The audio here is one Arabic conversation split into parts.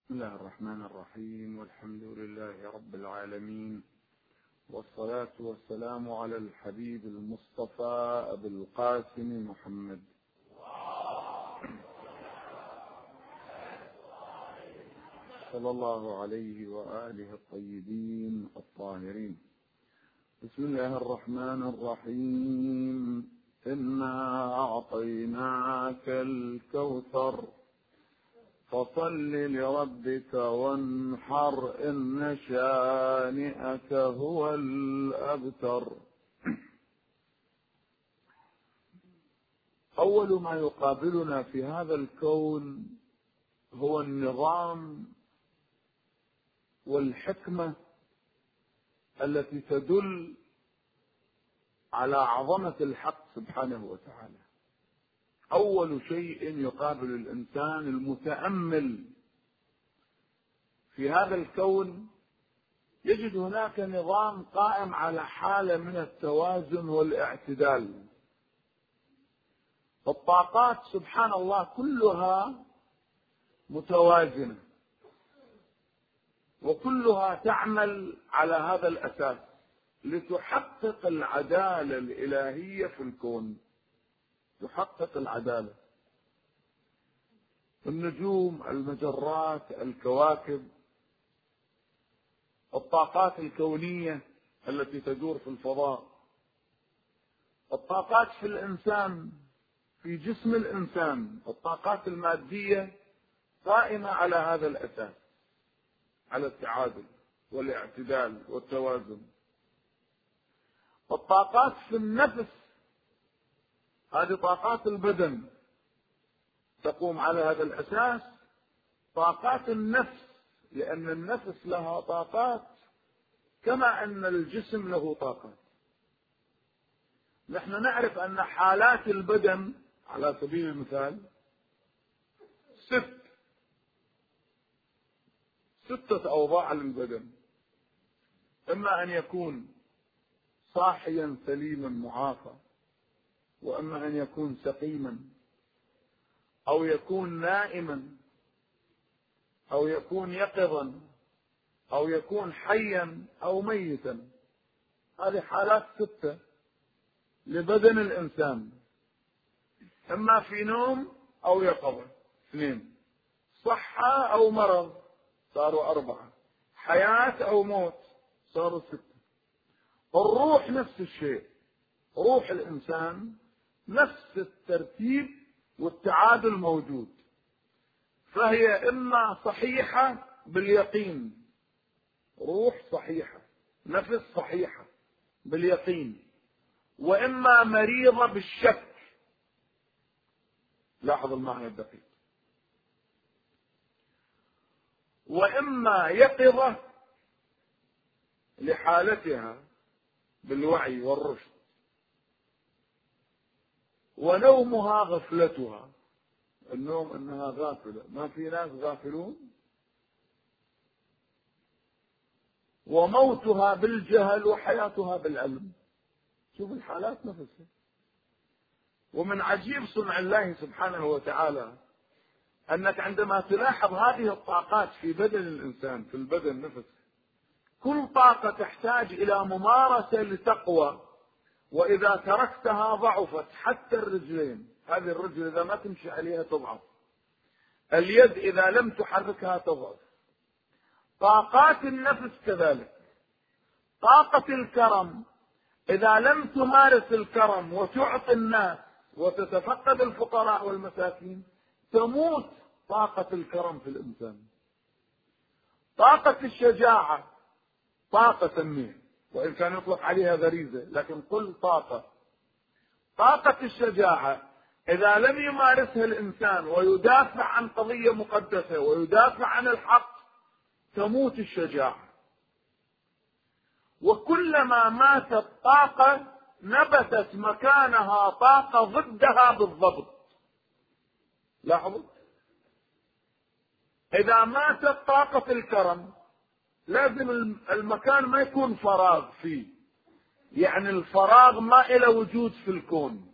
بسم الله الرحمن الرحيم، والحمد لله رب العالمين، والصلاة والسلام على الحبيب المصطفى أبي القاسم محمد صلى الله عليه وآله الطيبين الطاهرين. بسم الله الرحمن الرحيم. إنا أعطيناك الكوثر فصل لربك وانحر إن شانئك هو الأبتر. أول ما يقابلنا في هذا الكون هو النظام والحكمة التي تدل على عظمة الحق سبحانه وتعالى. أول شيء يقابل الإنسان المتأمل في هذا الكون يجد هناك نظام قائم على حالة من التوازن والاعتدال. الطاقات سبحان الله كلها متوازنة وكلها تعمل على هذا الأساس لتحقق العدالة الإلهية في الكون، تحقق العدالة. النجوم، المجرات، الكواكب، الطاقات الكونية التي تدور في الفضاء، الطاقات في الإنسان، في جسم الإنسان، الطاقات المادية قائمة على هذا الأساس، على التعادل والاعتدال والتوازن. الطاقات في النفس، هذه طاقات البدن تقوم على هذا الأساس. طاقات النفس، لأن النفس لها طاقات كما أن الجسم له طاقات. نحن نعرف أن حالات البدن على سبيل المثال ستة أوضاع للبدن، إما أن يكون صاحيا سليما معافى، وأما أن يكون سقيما، أو يكون نائما، أو يكون يقظا، أو يكون حيا أو ميتا. هذه حالات 6 لبدن الإنسان، إما في نوم أو يقظة 2، صحة أو مرض صاروا 4، حياة أو موت صاروا 6. الروح نفس الشيء، روح الإنسان نفس الترتيب والتعادل موجود، فهي إما صحيحة باليقين، روح صحيحة، نفس صحيحة باليقين، وإما مريضة بالشك. لاحظ المعنى الدقيق. وإما يقظة لحالتها بالوعي والرشد، ونومها غفلتها. النوم انها غافلة، ما في ناس غافلون. وموتها بالجهل وحياتها بالعلم. شوف الحالات نفسها. ومن عجيب صنع الله سبحانه وتعالى انك عندما تلاحظ هذه الطاقات في بدن الانسان، في البدن نفسه، كل طاقة تحتاج الى ممارسة لتقوى، واذا تركتها ضعفت. حتى الرجلين، هذه الرجل اذا ما تمشي عليها تضعف، اليد اذا لم تحركها تضعف. طاقات النفس كذلك. طاقة الكرم اذا لم تمارس الكرم وتعطي الناس وتتفقد الفقراء والمساكين تموت طاقة الكرم في الانسان. طاقة الشجاعة، طاقة سميه وإن كان يطلق عليها غريزة، لكن كل طاقة. طاقة الشجاعة إذا لم يمارسها الإنسان ويدافع عن قضية مقدسة ويدافع عن الحق تموت الشجاعة. وكلما ماتت طاقة نبتت مكانها طاقة ضدها بالضبط. لاحظوا، إذا ماتت طاقة الكرم لازم المكان ما يكون فراغ فيه، يعني الفراغ ما إلى وجود في الكون.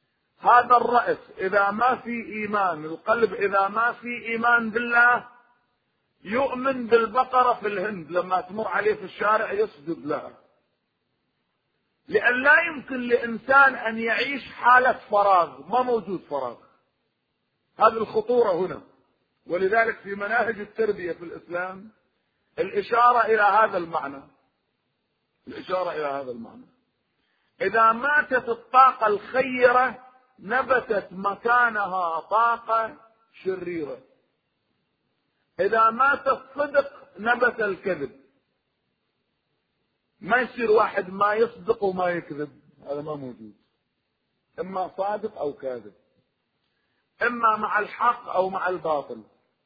هذا الرأس إذا ما في إيمان، القلب إذا ما في إيمان بالله يؤمن بالبقرة في الهند لما تمر عليه في الشارع يسجد لها، لأن لا يمكن لإنسان أن يعيش حالة فراغ، ما موجود فراغ. هذه الخطورة هنا. ولذلك في مناهج التربية في الإسلام الإشارة إلى هذا المعنى، الإشارة إلى هذا المعنى. إذا ماتت الطاقة الخيرة نبتت مكانها طاقة شريرة. إذا مات الصدق نبت الكذب. ما يصير واحد ما يصدق وما يكذب، هذا ما موجود. إما صادق أو كاذب، إما مع الحق أو مع الباطل،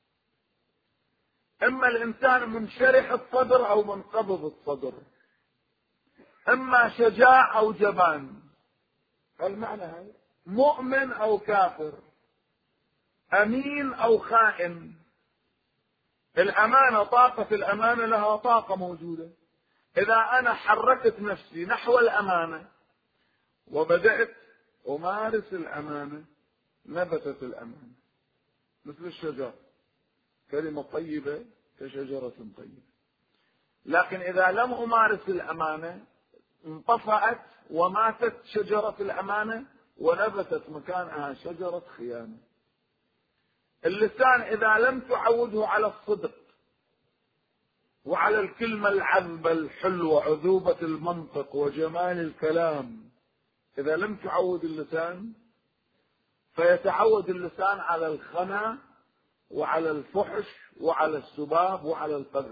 إما الإنسان منشرح الصدر أو منقبض الصدر، إما شجاع أو جبان. المعنى هذا مؤمن أو كافر، أمين أو خائن. الأمانة، طاقة الأمانة لها طاقة موجودة. إذا أنا حركت نفسي نحو الأمانة وبدأت أمارس الأمانة نبتت الأمانة مثل الشجر، كلمة طيبة كشجرة طيبة. لكن إذا لم أمارس الأمانة انطفأت وماتت شجرة الأمانة ونبتت مكانها شجرة خيانة. اللسان إذا لم تعوده على الصدق وعلى الكلمة العذبة الحلوة، عذوبة المنطق وجمال الكلام، إذا لم تعود اللسان فيتعود اللسان على الخنا وعلى الفحش وعلى السباب وعلى القذف.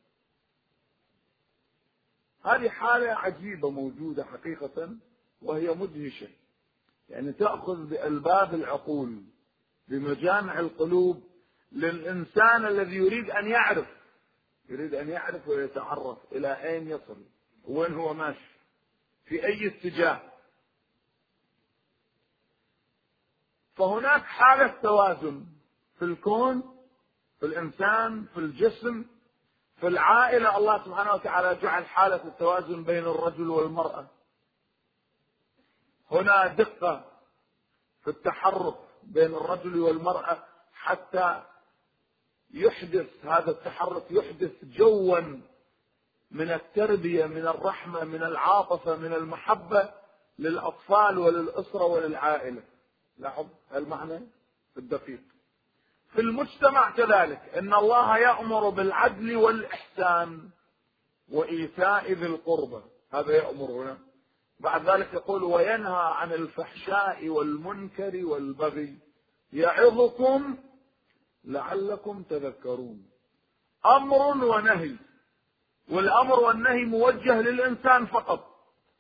هذه حالة عجيبة موجودة حقيقة وهي مدهشة، يعني تأخذ بألباب العقول بمجامع القلوب للإنسان الذي يريد أن يعرف ويتعرف إلى أين يصل، وين هو ماشي، في أي اتجاه. فهناك حالة توازن في الكون، في الإنسان، في الجسم، في العائلة. الله سبحانه وتعالى جعل حالة التوازن بين الرجل والمرأة. هنا دقة في التحرك بين الرجل والمرأة حتى يحدث هذا التحرك، يحدث جوا من التربية، من الرحمة، من العاطفة، من المحبة للأطفال وللأسرة وللعائلة. لاحظ المعنى الدقيق. في المجتمع كذلك إن الله يأمر بالعدل والإحسان وإيتاء ذي القربى، هذا يأمر هنا. بعد ذلك يقول وينهى عن الفحشاء والمنكر والبغي يعظكم لعلكم تذكرون. أمر ونهي، والأمر والنهي موجه للإنسان فقط.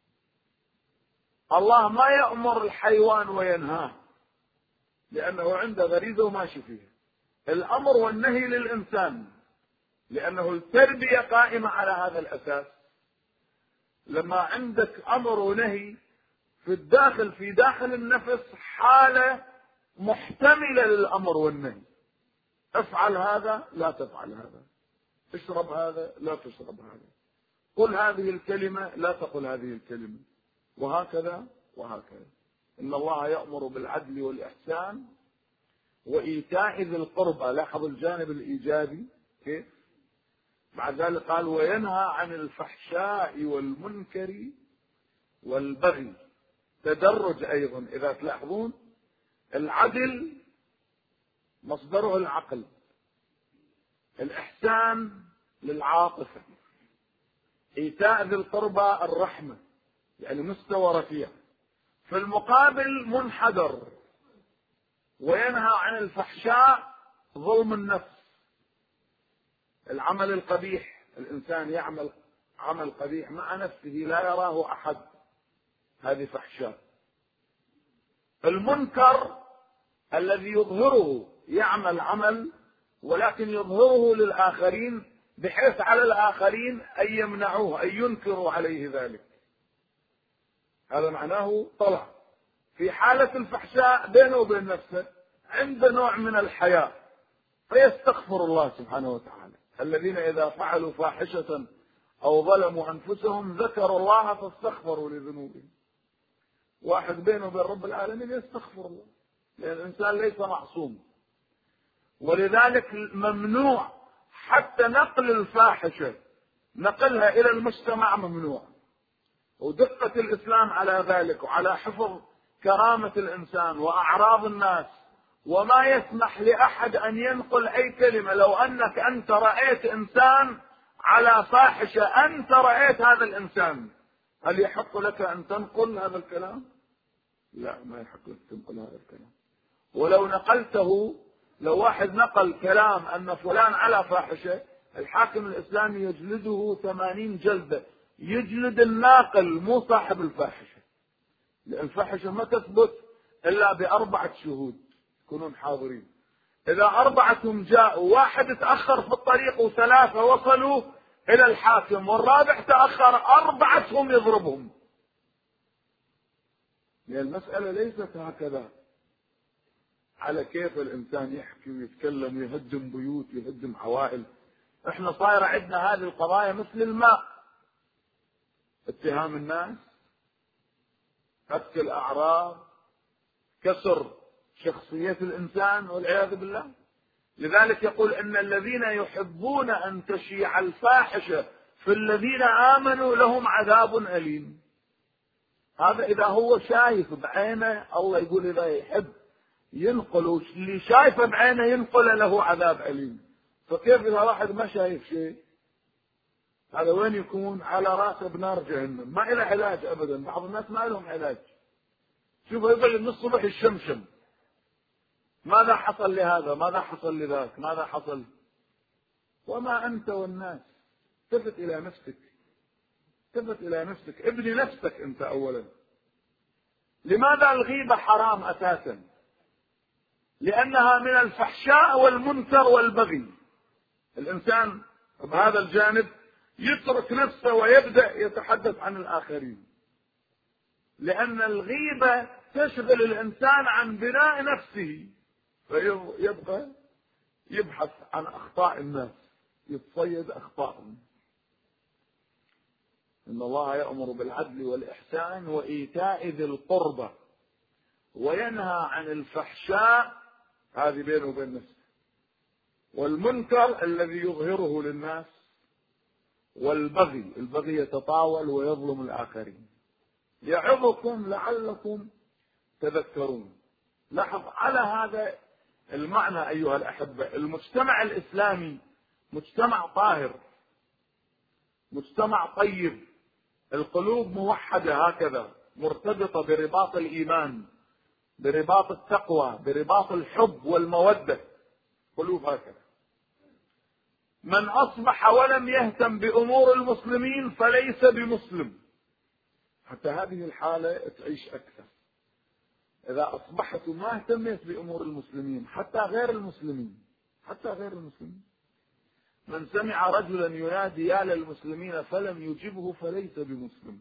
الله ما يأمر الحيوان وينهاه لأنه عنده غريزة وماشي فيها. الأمر والنهي للإنسان لأنه التربية قائمة على هذا الأساس. لما عندك أمر ونهي في داخل النفس حالة محتملة للأمر والنهي. افعل هذا لا تفعل هذا، اشرب هذا لا تشرب هذا، قل هذه الكلمة لا تقل هذه الكلمة، وهكذا وهكذا. إن الله يأمر بالعدل والإحسان وإيتاء ذي القربى. لاحظ الجانب الإيجابي كيف. بعد ذلك قال وينهى عن الفحشاء والمنكر والبغي. تدرج أيضا. إذا تلاحظون العدل مصدره العقل، الإحسان للعاطفة، إيتاء ذي القربى الرحمة، يعني مستوى رفيع. في المقابل منحدر. وينهى عن الفحشاء ظلم النفس، العمل القبيح. الإنسان يعمل عمل قبيح مع نفسه لا يراه أحد، هذه فحشاء. المنكر الذي يظهره، يعمل عمل ولكن يظهره للآخرين بحيث على الآخرين أن يمنعوه، أن ينكروا عليه ذلك، هذا معناه طلع. في حالة الفحشاء بينه وبين نفسه عنده نوع من الحياء فيستغفر الله سبحانه وتعالى. الذين إذا فعلوا فاحشة أو ظلموا أنفسهم ذكروا الله فاستغفروا لذنوبهم. واحد بينه وبين رب العالمين يستغفر الله، لأن الإنسان ليس معصوم. ولذلك ممنوع حتى نقل الفاحشة نقلها إلى المجتمع ممنوع. ودقة الإسلام على ذلك وعلى حفظ كرامة الإنسان وأعراض الناس، وما يسمح لأحد أن ينقل أي كلمة. لو أنك أنت رأيت إنسان على فاحشة، أنت رأيت هذا الإنسان، هل يحق لك أن تنقل هذا الكلام؟ لا، ما يحق لك تنقل هذا الكلام. ولو نقلته، لو واحد نقل كلام أن فلان على فاحشة، الحاكم الإسلامي يجلده 80 جلدة، يجلد الناقل مو صاحب الفاحشة، لأن الفاحشة ما تثبت إلا ب4 شهود يكونون حاضرين. إذا 4 جاءوا، واحد تأخر في الطريق و3 وصلوا إلى الحاكم، والرابع تأخر، 4 يضربهم. لأن المسألة ليست هكذا على كيف الإنسان يحكي ويتكلم ويهدم بيوت ويهدم عوائل. احنا صاير عندنا هذه القضايا مثل الماء، اتهام الناس، هتك الأعراض، كسر شخصية الإنسان والعياذ بالله. لذلك يقول إن الذين يحبون أن تشيع الفاحشة في الذين آمنوا لهم عذاب أليم. هذا إذا هو شايف بعينه، الله يقول إذا يحب ينقل اللي شايفه بعينه ينقل له عذاب أليم. فكيف إذا واحد ما شايف شيء؟ هذا وين يكون؟ على راسه بنار جهنم، ما له علاج أبدا. بعض الناس ما لهم علاج. شوف يقول من الصبح الشمشم، ماذا حصل لهذا؟ ماذا حصل لذاك؟ ماذا حصل؟ وما أنت والناس. التفت إلى نفسك، التفت إلى نفسك، ابني نفسك أنت أولا. لماذا الغيبة حرام أساسا؟ لأنها من الفحشاء والمنكر والبغي. الإنسان بهذا الجانب يترك نفسه ويبدأ يتحدث عن الآخرين، لأن الغيبة تشغل الإنسان عن بناء نفسه، فيبقى يبحث عن أخطاء الناس، يتصيد أخطاءهم. إن الله يأمر بالعدل والإحسان وإيتاء ذي القربى وينهى عن الفحشاء، هذه بينه وبين نفسه، والمنكر الذي يظهره للناس، والبغي، البغي يتطاول ويظلم الآخرين. يعظكم لعلكم تذكرون. لاحظ على هذا المعنى أيها الأحبة، المجتمع الإسلامي مجتمع طاهر، مجتمع طيب، القلوب موحدة هكذا، مرتبطة برباط الإيمان، برباط التقوى، برباط الحب والمودة، قلوب هكذا. من أصبح ولم يهتم بأمور المسلمين فليس بمسلم. حتى هذه الحالة تعيش أكثر. إذا أصبحت ما اهتميت بأمور المسلمين، حتى غير المسلمين، حتى غير المسلمين، من سمع رجلا ينادي يا للمسلمين فلم يجبه فليس بمسلم.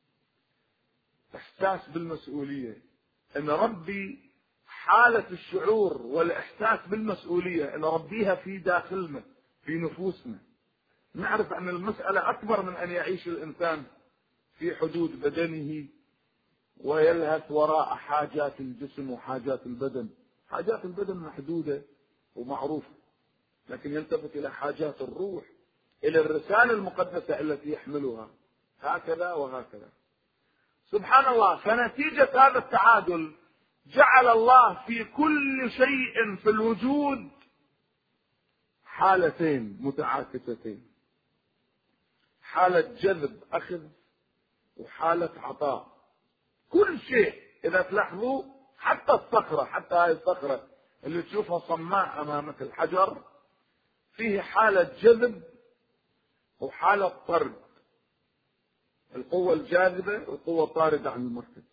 إحساس بالمسؤولية، إن ربي حالة الشعور والإحساس بالمسؤولية نربيها في داخلنا، في نفوسنا. نعرف أن المسألة أكبر من أن يعيش الإنسان في حدود بدنه ويلهث وراء حاجات الجسم وحاجات البدن. حاجات البدن محدودة ومعروفة، لكن يلتفت إلى حاجات الروح، إلى الرسالة المقدسة التي يحملها، هكذا وهكذا. سبحان الله. فنتيجة هذا التعادل جعل الله في كل شيء في الوجود حالتين متعاكستين، حالة جذب أخذ وحالة عطاء. كل شيء إذا تلاحظوا، حتى الصخرة، حتى هاي الصخرة اللي تشوفها صماء أمامك الحجر، فيه حالة جذب وحالة طرد، القوة الجاذبة والقوة الطاردة عن المركز.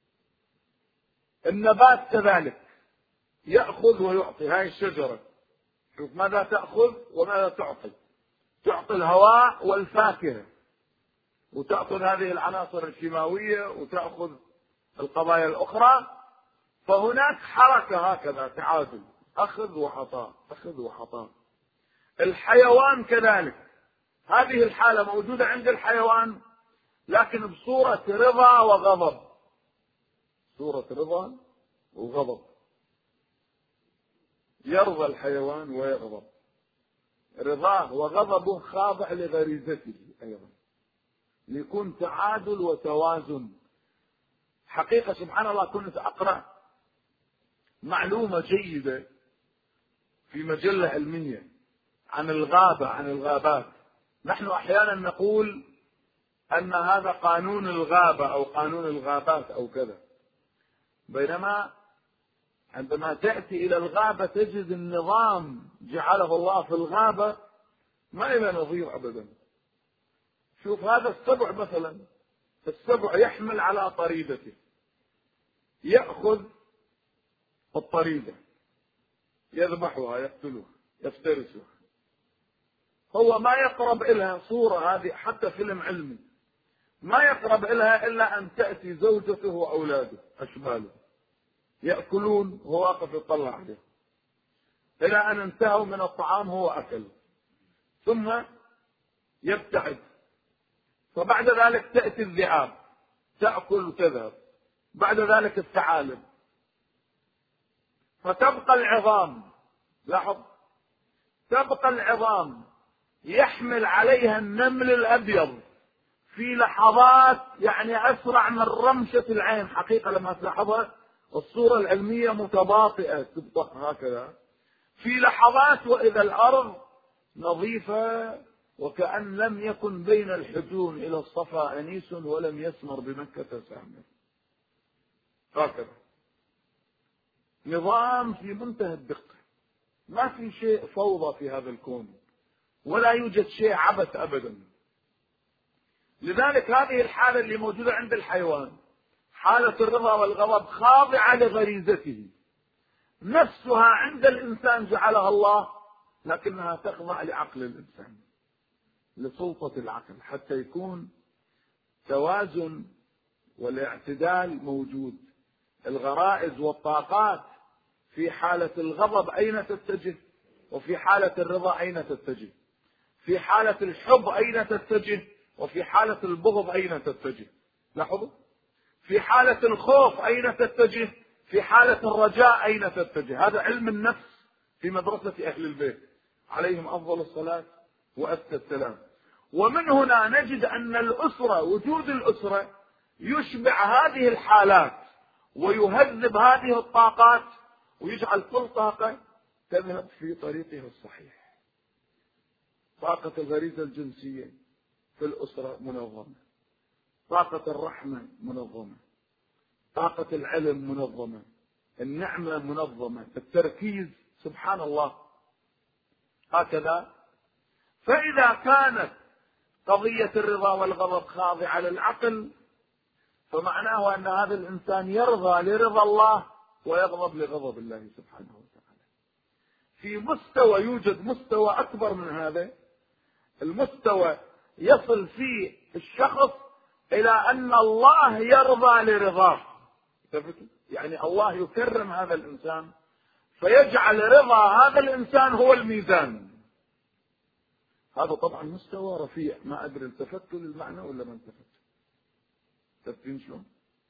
النبات كذلك يأخذ ويعطي. هاي الشجرة شوف ماذا تأخذ وماذا تعطي. تعطي الهواء والفاكهة، وتأخذ هذه العناصر الكيماوية، وتأخذ القضايا الأخرى. فهناك حركة هكذا، تعادل، أخذ وعطاء، أخذ وعطاء. الحيوان كذلك، هذه الحالة موجودة عند الحيوان لكن بصورة رضا وغضب، صورة رضا وغضب. يرضى الحيوان ويغضب. رضاه وغضبه خاضع لغريزته أيضا، ليكون تعادل وتوازن. حقيقة سبحان الله كنت أقرأ معلومة جيدة في مجلة علمية عن الغابة، عن الغابات. نحن أحيانا نقول أن هذا قانون الغابة أو قانون الغابات أو كذا، بينما عندما تأتي إلى الغابة تجد النظام جعله الله في الغابة ما له نظير أبدا. شوف هذا السبع مثلا، السبع يحمل على طريدته، يأخذ الطريدة يذبحها يقتلها يفترسها، هو ما يقرب إلها. صورة هذه حتى فيلم علمي، ما يقرب إلها إلا أن تأتي زوجته وأولاده أشباله يأكلون، هو واقف يطلع عليه إلى أن انتهوا من الطعام هو أكل، ثم يبتعد. فبعد ذلك تأتي الذئاب تأكل وتذهب، بعد ذلك الثعالب، فتبقى العظام. لاحظ، تبقى العظام يحمل عليها النمل الأبيض في لحظات، يعني أسرع من رمشة العين. حقيقة لما تلاحظها الصورة العلمية متباطئة، تبقى هكذا في لحظات، وإذا الأرض نظيفة وكأن لم يكن بين الحجون إلى الصفا أنيس ولم يسمر بمكة سامر. هكذا نظام في منتهى الدقة، ما في شيء فوضى في هذا الكون، ولا يوجد شيء عبث أبدا. لذلك هذه الحالة اللي موجودة عند الحيوان، حالة الرضا والغضب خاضعة لغريزته، نفسها عند الإنسان جعلها الله، لكنها تخضع لعقل الإنسان، لسلطة العقل، حتى يكون توازن والاعتدال موجود. الغرائز والطاقات في حالة الغضب أين تتجه، وفي حالة الرضا أين تتجه، في حالة الحب أين تتجه، وفي حالة البغض أين تتجه. لاحظوا، في حالة الخوف أين تتجه، في حالة الرجاء أين تتجه. هذا علم النفس في مدرسة أهل البيت عليهم أفضل الصلاة وأزكى السلام. ومن هنا نجد أن الأسرة، وجود الأسرة يشبع هذه الحالات ويهذب هذه الطاقات ويجعل كل طاقة تذهب في طريقها الصحيح. طاقة الغريزة الجنسية في الأسرة منظمة، طاقة الرحمة منظمة، طاقة العلم منظمة، النعمة منظمة، التركيز، سبحان الله هكذا. فإذا كانت قضية الرضا والغضب خاضعة للعقل، فمعناه أن هذا الإنسان يرضى لرضا الله ويغضب لغضب الله سبحانه وتعالى. في مستوى، يوجد مستوى أكبر من هذا، المستوى يصل فيه الشخص إلى أن الله يرضى لرضاه. يعني الله يكرم هذا الإنسان فيجعل رضا هذا الإنسان هو الميزان. هذا طبعا مستوى رفيع، ما أدري التفتوا للمعنى ولا ما التفتوا. تفتين شلون؟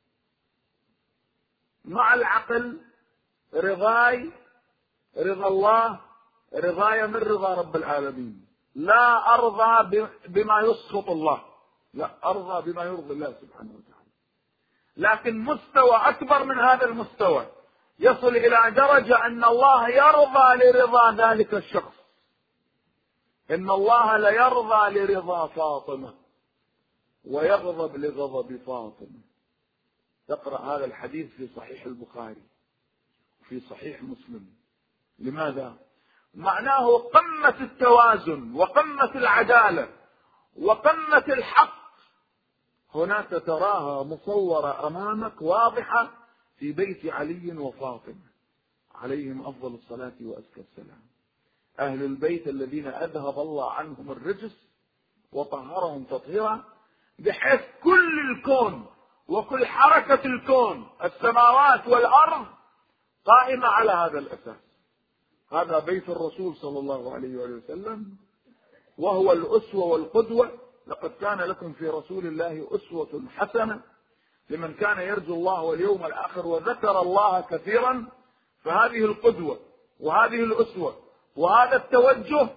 مع العقل رضاي رضا الله، رضاي من رضا رب العالمين، لا أرضى بما يسخط الله، لا أرضى بما يرضي الله سبحانه وتعالى. لكن مستوى أكبر من هذا المستوى يصل إلى درجة أن الله يرضى لرضا ذلك الشخص. إن الله ليرضى لرضا فاطمة ويغضب لغضب فاطمة. تقرأ هذا الحديث في صحيح البخاري وفي صحيح مسلم. لماذا؟ معناه قمة التوازن وقمة العدالة وقمة الحق. هناك تراها مصورة أمامك واضحة في بيت علي وفاطمة عليهم أفضل الصلاة وأزكى السلام، أهل البيت الذين أذهب الله عنهم الرجس وطهرهم تطهيرا، بحيث كل الكون وكل حركة الكون السماوات والأرض قائمة على هذا الأساس. هذا بيت الرسول صلى الله عليه وسلم، وهو الأسوة والقدوة. لقد كان لكم في رسول الله أسوة حسنة لمن كان يرجو الله واليوم الآخر وذكر الله كثيرا. فهذه القدوة وهذه الأسوة وهذا التوجه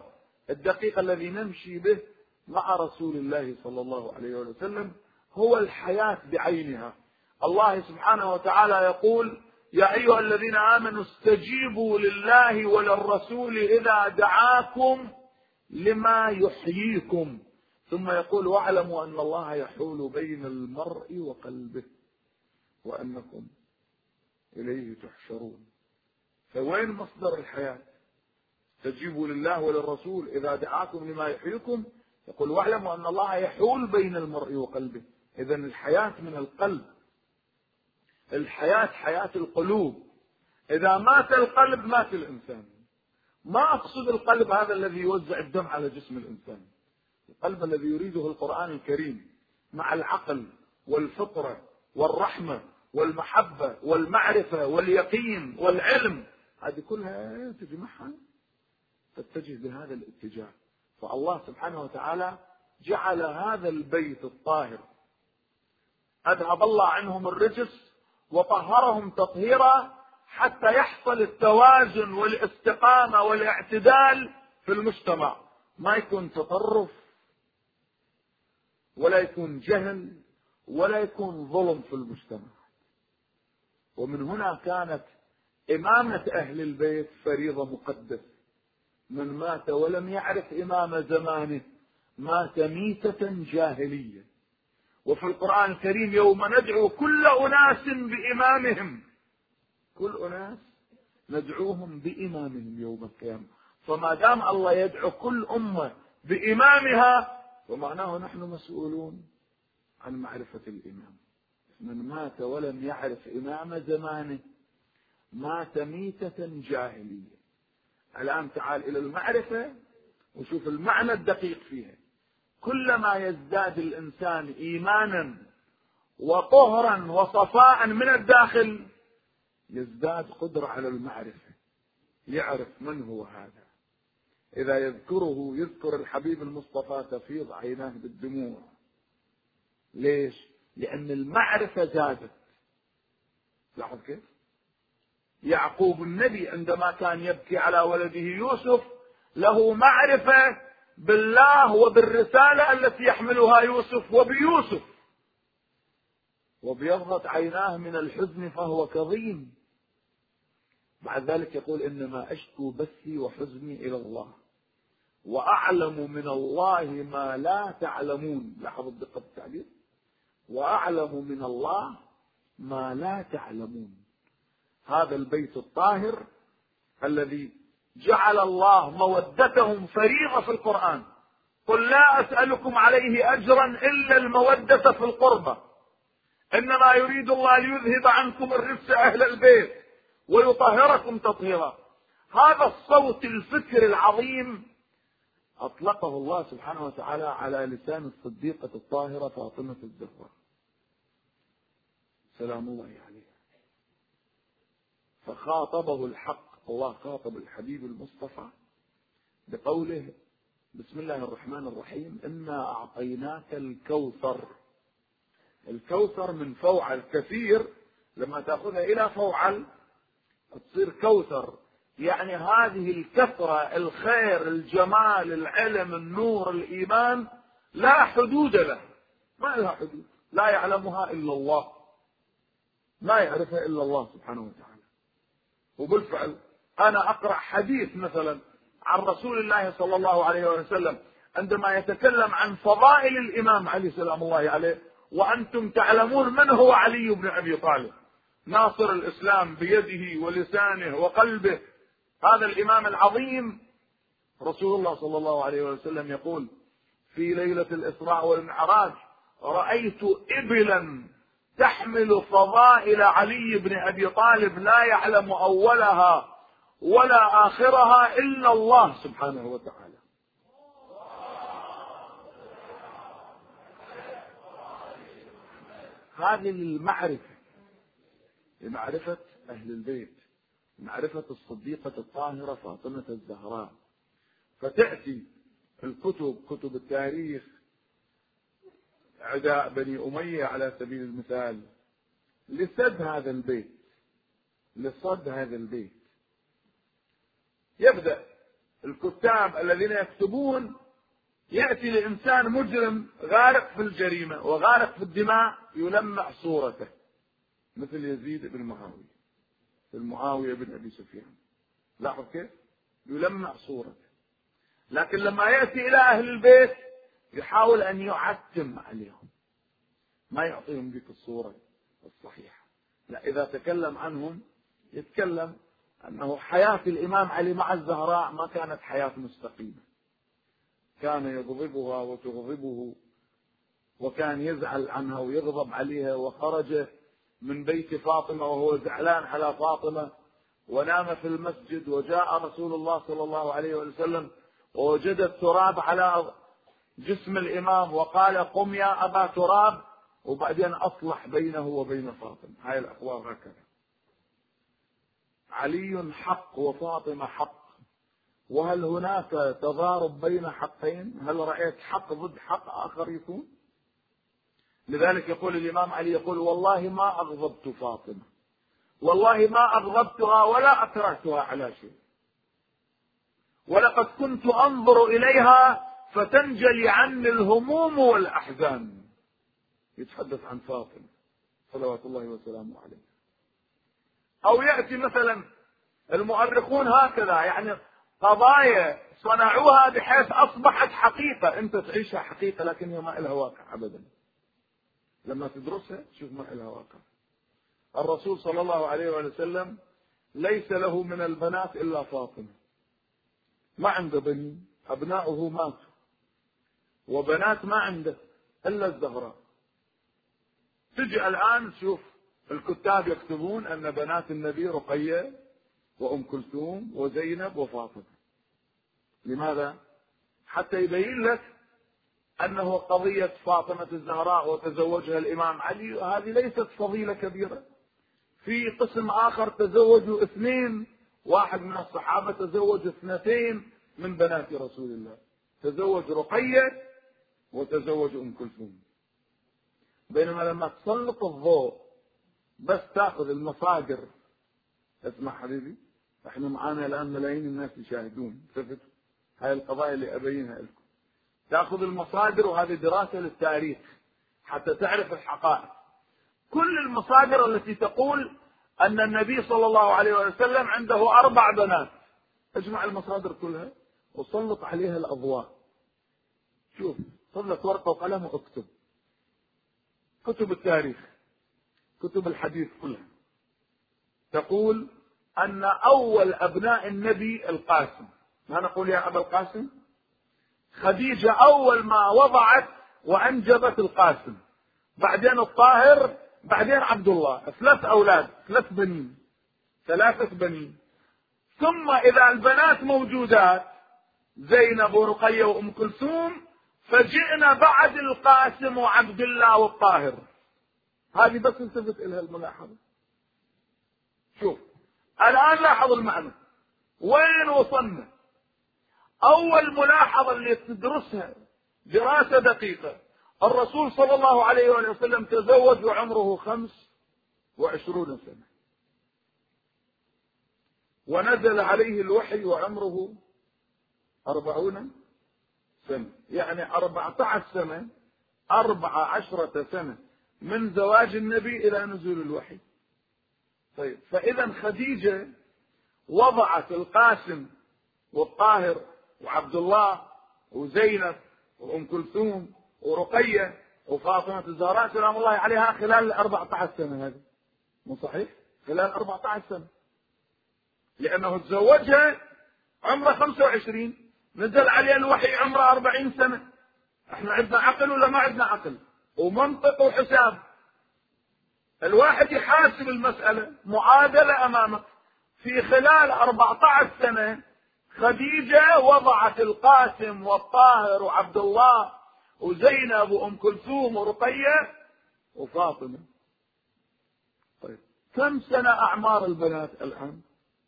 الدقيق الذي نمشي به مع رسول الله صلى الله عليه وسلم هو الحياة بعينها. الله سبحانه وتعالى يقول: يا أيها الذين آمنوا استجيبوا لله وللرسول إذا دعاكم لما يحييكم، ثم يقول: واعلموا أن الله يحول بين المرء وقلبه وأنكم إليه تحشرون. فوين مصدر الحياة؟ استجيبوا لله وللرسول إذا دعاكم لما يحييكم، يقول: واعلموا أن الله يحول بين المرء وقلبه. إذن الحياة من القلب، الحياة حياة القلوب. إذا مات القلب مات الإنسان. ما أقصد القلب هذا الذي يوزع الدم على جسم الإنسان، القلب الذي يريده القرآن الكريم مع العقل والفطرة والرحمة والمحبة والمعرفة واليقين والعلم، هذه كلها تجمعها تتجه بهذا الاتجاه. فالله سبحانه وتعالى جعل هذا البيت الطاهر، أذهب الله عنهم الرجس وطهرهم تطهيرا حتى يحصل التوازن والاستقامة والاعتدال في المجتمع، ما يكون تطرف ولا يكون جهل ولا يكون ظلم في المجتمع. ومن هنا كانت إمامة أهل البيت فريضة مقدسة. من مات ولم يعرف إمام زمانه مات ميتة جاهلية. وفي القرآن الكريم: يوم ندعو كل أناس بإمامهم، كل أناس ندعوهم بإمامهم يوم القيامة. فما دام الله يدعو كل أمة بإمامها ومعناه نحن مسؤولون عن معرفة الإمام. من مات ولم يعرف إمام زمانه مات ميتة جاهلية. الآن تعال إلى المعرفة وشوف المعنى الدقيق فيها. كلما يزداد الإنسان إيمانا وطهرا وصفاء من الداخل يزداد قدرة على المعرفة، يعرف من هو هذا. إذا يذكره يذكر الحبيب المصطفى تفيض عيناه بالدموع. ليش؟ لأن المعرفة زادت. لاحظ كيف؟ يعقوب النبي عندما كان يبكي على ولده يوسف له معرفة بالله وبالرسالة التي يحملها يوسف وبيوسف، وبيضغط عيناه من الحزن فهو كظيم. بعد ذلك يقول: إنما أشكو بثي وحزني إلى الله وأعلم من الله ما لا تعلمون. لاحظوا دقة التعبير: وأعلم من الله ما لا تعلمون. هذا البيت الطاهر الذي جعل الله مودتهم فريضة في القرآن. قل لا أسألكم عليه أجرا إلا المودة في القربى، إنما يريد الله ليذهب عنكم الرجس أهل البيت ويطهركم تطهيرا. هذا الصوت الفكر العظيم أطلقه الله سبحانه وتعالى على لسان الصديقة الطاهرة فاطمة الزهراء سلام الله عليها. فخاطبه الحق، الله خاطب الحبيب المصطفى بقوله: بسم الله الرحمن الرحيم، إنا أعطيناك الكوثر. الكوثر من فوعل كثير، لما تأخذها إلى فوعل تصير كوثر، يعني هذه الكثرة، الخير، الجمال، العلم، النور، الإيمان لا حدود له، ما لها حدود، لا يعلمها إلا الله، ما يعرفها إلا الله سبحانه وتعالى. وبالفعل أنا أقرأ حديث مثلا عن رسول الله صلى الله عليه وسلم عندما يتكلم عن فضائل الإمام علي سلام الله عليه، وأنتم تعلمون من هو علي بن أبي طالب، ناصر الإسلام بيده ولسانه وقلبه، هذا الإمام العظيم. رسول الله صلى الله عليه وسلم يقول في ليلة الإسراء والمعراج: رأيت إبلا تحمل فضائل علي بن أبي طالب لا يعلم أولها ولا آخرها إلا الله سبحانه وتعالى. هذه المعرفة، لمعرفة أهل البيت، معرفة الصديقة الطاهرة فاطمة الزهراء. فتأتي الكتب، كتب التاريخ، عداء بني أمية على سبيل المثال، لسد هذا البيت، لصد هذا البيت. يبدأ الكتاب الذين يكتبون، يأتي لإنسان مجرم غارق في الجريمة وغارق في الدماء يلمع صورته، مثل يزيد بن معاوية بن أبي سفيان. لاحظ كيف يلمع صورته. لكن لما يأتي إلى أهل البيت يحاول أن يعتم عليهم، ما يعطيهم ذيك الصورة الصحيحة. لا، إذا تكلم عنهم يتكلم أنه حياة الإمام علي مع الزهراء ما كانت حياة مستقيمة، كان يغضبها وتغضبه، وكان يزعل عنها ويغضب عليها، وخرج من بيت فاطمة وهو زعلان على فاطمة، ونام في المسجد، وجاء رسول الله صلى الله عليه وسلم ووجد التراب على جسم الإمام وقال قم يا أبا تراب، وبعدين أصلح بينه وبين فاطمة. هاي الأخبار هكذا. علي حق وفاطمة حق، وهل هناك تضارب بين حقين؟ هل رأيت حق ضد حق آخر يكون؟ لذلك يقول الإمام علي، يقول والله ما أغضبت فاطمة، والله ما أغضبتها ولا أكرهتها على شيء، ولقد كنت أنظر إليها فتنجلي عني الهموم والأحزان. يتحدث عن فاطمة صلوات الله وسلامه عليه. أو يأتي مثلا المؤرخون هكذا، يعني قضايا صنعوها بحيث أصبحت حقيقة، أنت تعيشها حقيقة لكن هي ما لها واقع أبدا. لما تدرسها تشوف ما لها واقع. الرسول صلى الله عليه وسلم ليس له من البنات إلا فاطمة، ما عنده بنين، أبناؤه ماتوا، وبنات ما عنده إلا الزهراء. تجي الآن شوف الكتاب يكتبون أن بنات النبي رقية وأم كلثوم وزينب وفاطمة. لماذا؟ حتى يبين لك أنه قضية فاطمة الزهراء وتزوجها الإمام علي هذه ليست فضيلة كبيرة. في قسم آخر تزوجوا 2، واحد من الصحابة تزوج 2 من بنات رسول الله، تزوج رقية وتزوج أم كلثوم. بينما لما تسلط الضوء بس تأخذ المصادر، اسمع حبيبي، احنا معانا الآن ملايين الناس يشاهدون، شفت هاي القضايا اللي أبينها لكم. تأخذ المصادر، وهذه دراسة للتاريخ حتى تعرف الحقائق. كل المصادر التي تقول أن النبي صلى الله عليه وسلم عنده 4 بنات، اجمع المصادر كلها وسلط عليها الأضواء. شوف، خذ لك ورقة وقلم واكتب. كتب التاريخ، كتب الحديث كلها تقول أن أول أبناء النبي القاسم. ما نقول يا أبا القاسم؟ خديجة أول ما وضعت وأنجبت القاسم، بعدين الطاهر، بعدين عبد الله. 3 أولاد، 3 بنين. ثم إذا البنات موجودات زينب ورقية وأم كلثوم، فجئنا بعد القاسم وعبد الله والطاهر. هذه بس التفت إلها الملاحظة. شوف الآن لاحظ المعنى وين وصلنا. أول ملاحظة اللي تدرسها دراسة دقيقة، الرسول صلى الله عليه وسلم تزوج وعمره 25 سنة، ونزل عليه الوحي وعمره 40 سنة، يعني 14 سنة، 14 سنة من زواج النبي إلى نزول الوحي. طيب، فإذا خديجة وضعت القاسم والطاهر وعبد الله وزينب وأم كلثوم ورقية وفاطمة الزهراء سلام الله عليها خلال 14 سنة. هذه مو صحيح؟ خلال 14 سنة، لأنه تزوجها عمره 25، نزل عليه الوحي عمره 40 سنة. احنا عندنا عقل ولا ما عندنا عقل؟ ومنطق وحساب. الواحد يحاسب المسألة معادلة أمامك. في خلال 14 سنة خديجة وضعت القاسم والطاهر وعبد الله وزينب وأم كلثوم ورقية وفاطمة. طيب، كم سنة أعمار البنات الآن؟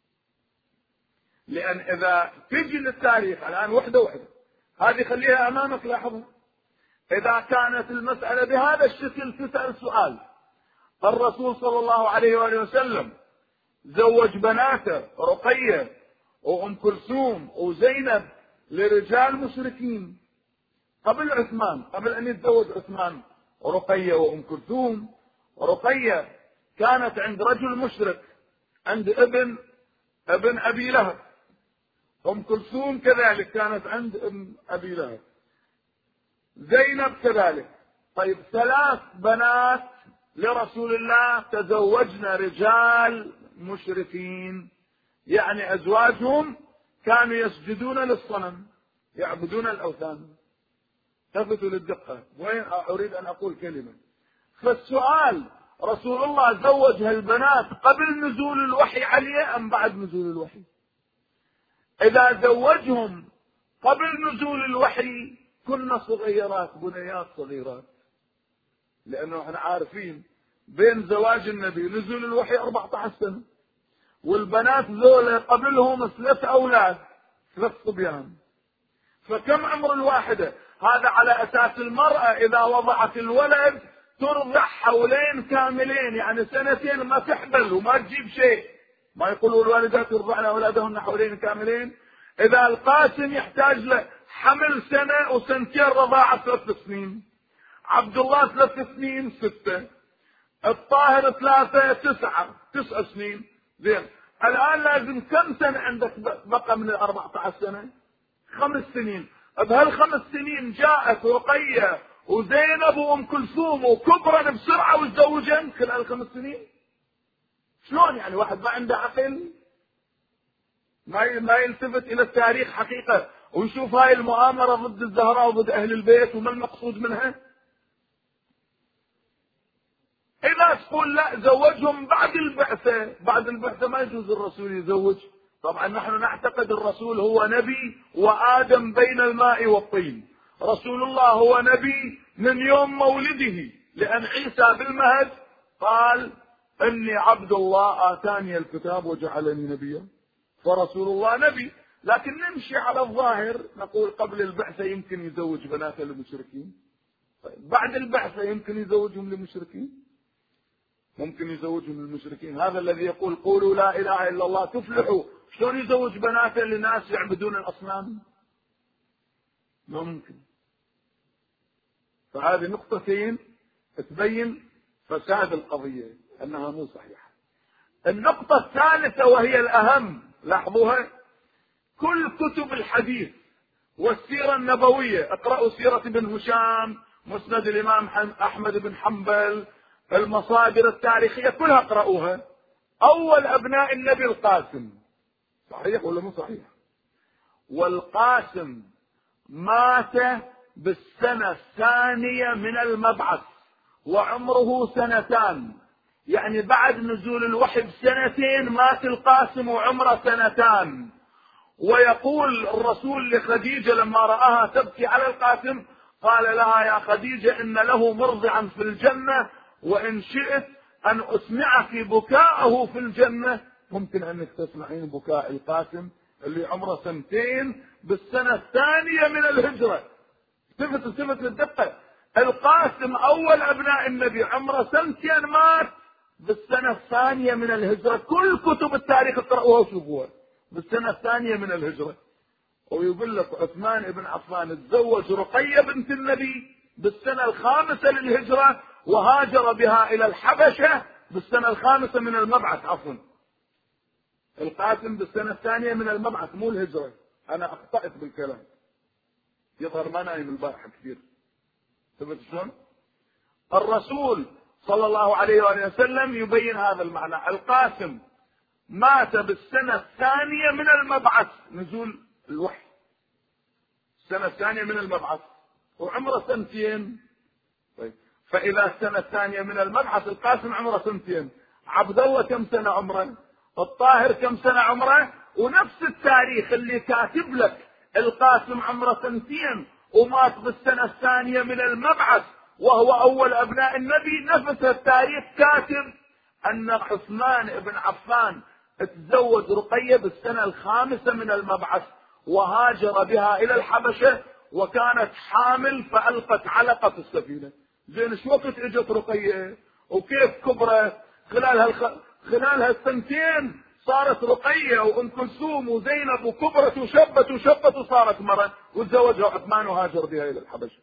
لأن إذا تجي للتاريخ الآن وحدة وحدة، هذه خليها أمامك لاحظها. إذا كانت المسألة بهذا الشكل تسأل سؤال: الرسول صلى الله عليه وآله وسلم زوج بناته رقية وأم كلثوم وزينب لرجال مشركين قبل عثمان، قبل أن يتزوج عثمان رقية وأم كلثوم. رقية كانت عند رجل مشرك، عند ابن أبي لهب. أم كلثوم كذلك كانت عند ابن أبي لهب. زينب كذلك. طيب 3 بنات لرسول الله تزوجن رجال مشركين، يعني أزواجهم كانوا يسجدون للصنم، يعبدون الأوثان. التفتوا للدقة، وين أريد أن أقول كلمة. فالسؤال، رسول الله زوج هالبنات قبل نزول الوحي عليه أم بعد نزول الوحي؟ إذا زوجهم قبل نزول الوحي كنا صغيرات، بنيات صغيرات، لأنه احنا عارفين بين زواج النبي نزول الوحي 14 سنة، والبنات ذولا قبلهم 3 أولاد، 3 صبيان. فكم عمر الواحدة؟ هذا على أساس المرأة إذا وضعت الولد ترضع حولين كاملين، يعني 2 ما تحبل وما تجيب شيء. ما يقولوا الوالدات يرضعن أولادهن حولين كاملين. إذا القاسم يحتاج له حمل 1 و2 رضاعة 3 سنين، عبد الله 3 سنين 6، الطاهر 3 9 سنين. زين، الآن لازم كم سنة عندك بقى من 14 سنة؟ 5 سنين. بهال5 سنين جاءت رقية وزينب وأم كلثوم وكبرن بسرعة وتزوجن خلال 5 سنين. شلون يعني؟ واحد ما عنده عقل، ما يلتفت إلى التاريخ حقيقة ويشوف هاي المؤامرة ضد الزهراء وضد أهل البيت وما المقصود منها. إذا تقول لا زوجهم بعد البعثة، بعد البعثة ما يجوز الرسول يزوج. طبعا نحن نعتقد الرسول هو نبي، وآدم بين الماء والطين. رسول الله هو نبي من يوم مولده، لأن عيسى بالمهد قال إني عبد الله آتاني الكتاب وجعلني نبيا، فرسول الله نبي. لكن نمشي على الظاهر، نقول قبل البعثة يمكن يزوج بنات المشركين، بعد البعثة يمكن يزوجهم للمشركين، ممكن يزوجهم للمشركين. هذا الذي يقول قولوا لا إله إلا الله تفلحوا، شلون يزوج بناته لناس يعبدون الأصنام؟ ممكن. فهذه نقطتين تبين فساد القضية أنها مو صحيحة. النقطة الثالثة وهي الأهم، لاحظوها، كل كتب الحديث والسيرة النبوية، اقرأوا سيرة ابن هشام، مسند الإمام أحمد بن حنبل، المصادر التاريخية كلها اقرأوها. أول أبناء النبي القاسم، صحيح ولا مو صحيح؟ والقاسم مات بالسنة 2 من المبعث وعمره 2، يعني بعد نزول الوحي ب2 مات القاسم وعمره 2. ويقول الرسول لخديجة لما رآها تبكي على القاسم قال لها يا خديجة إن له مرضعا في الجنة، وإن شئت أن أسمعك بكاءه في الجنة. ممكن أنك تسمعين بكاء القاسم اللي عمره 2 بالسنة 2 من الهجرة. صفة للدقة، القاسم أول أبناء النبي عمره 2 مات بالسنة 2 من الهجرة. كل كتب التاريخ اقرأوها وشوفوها، بالسنة 2 من الهجرة. ويقول لك عثمان بن عفان تزوج رقية بنت النبي بالسنة 5 للهجرة، وهاجر بها إلى الحبشة بالسنة 5 من المبعث. عفوا، القاسم بالسنة 2 من المبعث مو الهجرة. أنا أخطأت بالكلام، يظهر ما نايم البارحة كثير. ثبت شلون؟ الرسول صلى الله عليه وآله وسلم يبين هذا المعنى. القاسم مات بالسنة 2 من المبعث، نزول الوحي السنة 2 من المبعث، وعمره 2. طيب، فإذا السنة 2 من المبعث القاسم عمره 2، عبد الله كم سنة عمره؟ الطاهر كم سنة عمره؟ ونفس التاريخ اللي كاتب لك القاسم عمره 2 ومات بالسنة 2 من المبعث وهو أول أبناء النبي، نفس التاريخ كاتب أن عثمان بن عفان تزوج رقية بالسنة 5 من المبعث وهاجر بها إلى الحبشة وكانت حامل فألقت علقة في السفينة. زين، شو وقت اجت رقية وكيف كبرت؟ خلال 2 سنين صارت رقية وأم كلثوم وزينب وكبرت وشبت وصارت مرة، وتزوجها عثمان وهاجر بها إلى الحبشة.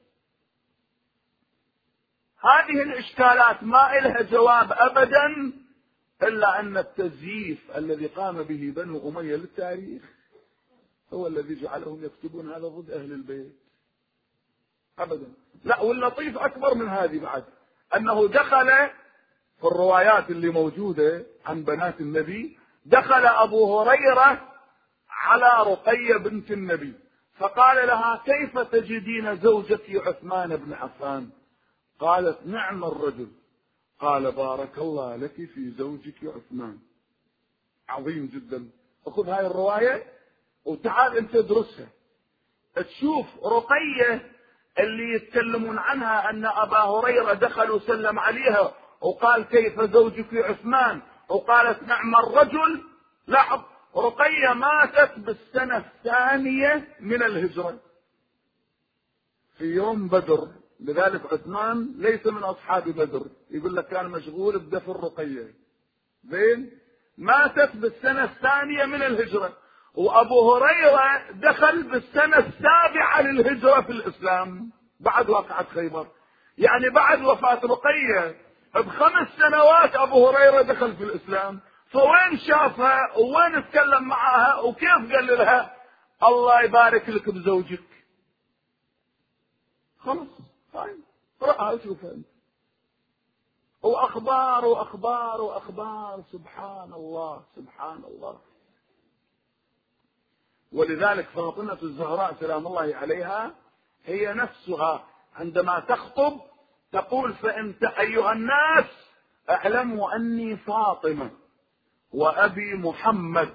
هذه الإشكالات ما إلها جواب أبدا إلا أن التزييف الذي قام به بنو أمية للتاريخ هو الذي جعلهم يكتبون هذا ضد أهل البيت أبدا. لا، واللطيف أكبر من هذه بعد، أنه دخل في الروايات اللي موجودة عن بنات النبي، دخل أبو هريرة على رقية بنت النبي فقال لها: كيف تجدين زوجك عثمان بن عفان؟ قالت: نعم الرجل. قال: بارك الله لك في زوجك عثمان. عظيم جدا. خذ هاي الرواية وتعال انت ادرسها، تشوف رقية اللي يتكلمون عنها أن أبا هريرة دخل وسلم عليها وقال: كيف زوجك عثمان؟ وقالت: نعم الرجل. لاحظ، رقية ماتت بالسنة الثانية من الهجرة في يوم بدر، لذلك عثمان ليس من أصحاب بدر، يقول لك كان مشغول بدفن رقية. زين، ماتت بالسنة الثانية من الهجرة، وأبو هريرة دخل بالسنة السابعة للهجرة في الإسلام بعد واقعة خيبر، يعني بعد وفاة رقية ب5 سنوات أبو هريرة دخل في الإسلام. فوين شافها ووين اتكلم معها وكيف قال لها الله يبارك لك بزوجك؟ خلاص طيب رأى وشوفها انت. واخبار واخبار واخبار، سبحان الله سبحان الله. ولذلك فاطمة الزهراء سلام الله عليها هي نفسها عندما تخطب تقول: فانت ايها الناس اعلموا اني فاطمة وابي محمد.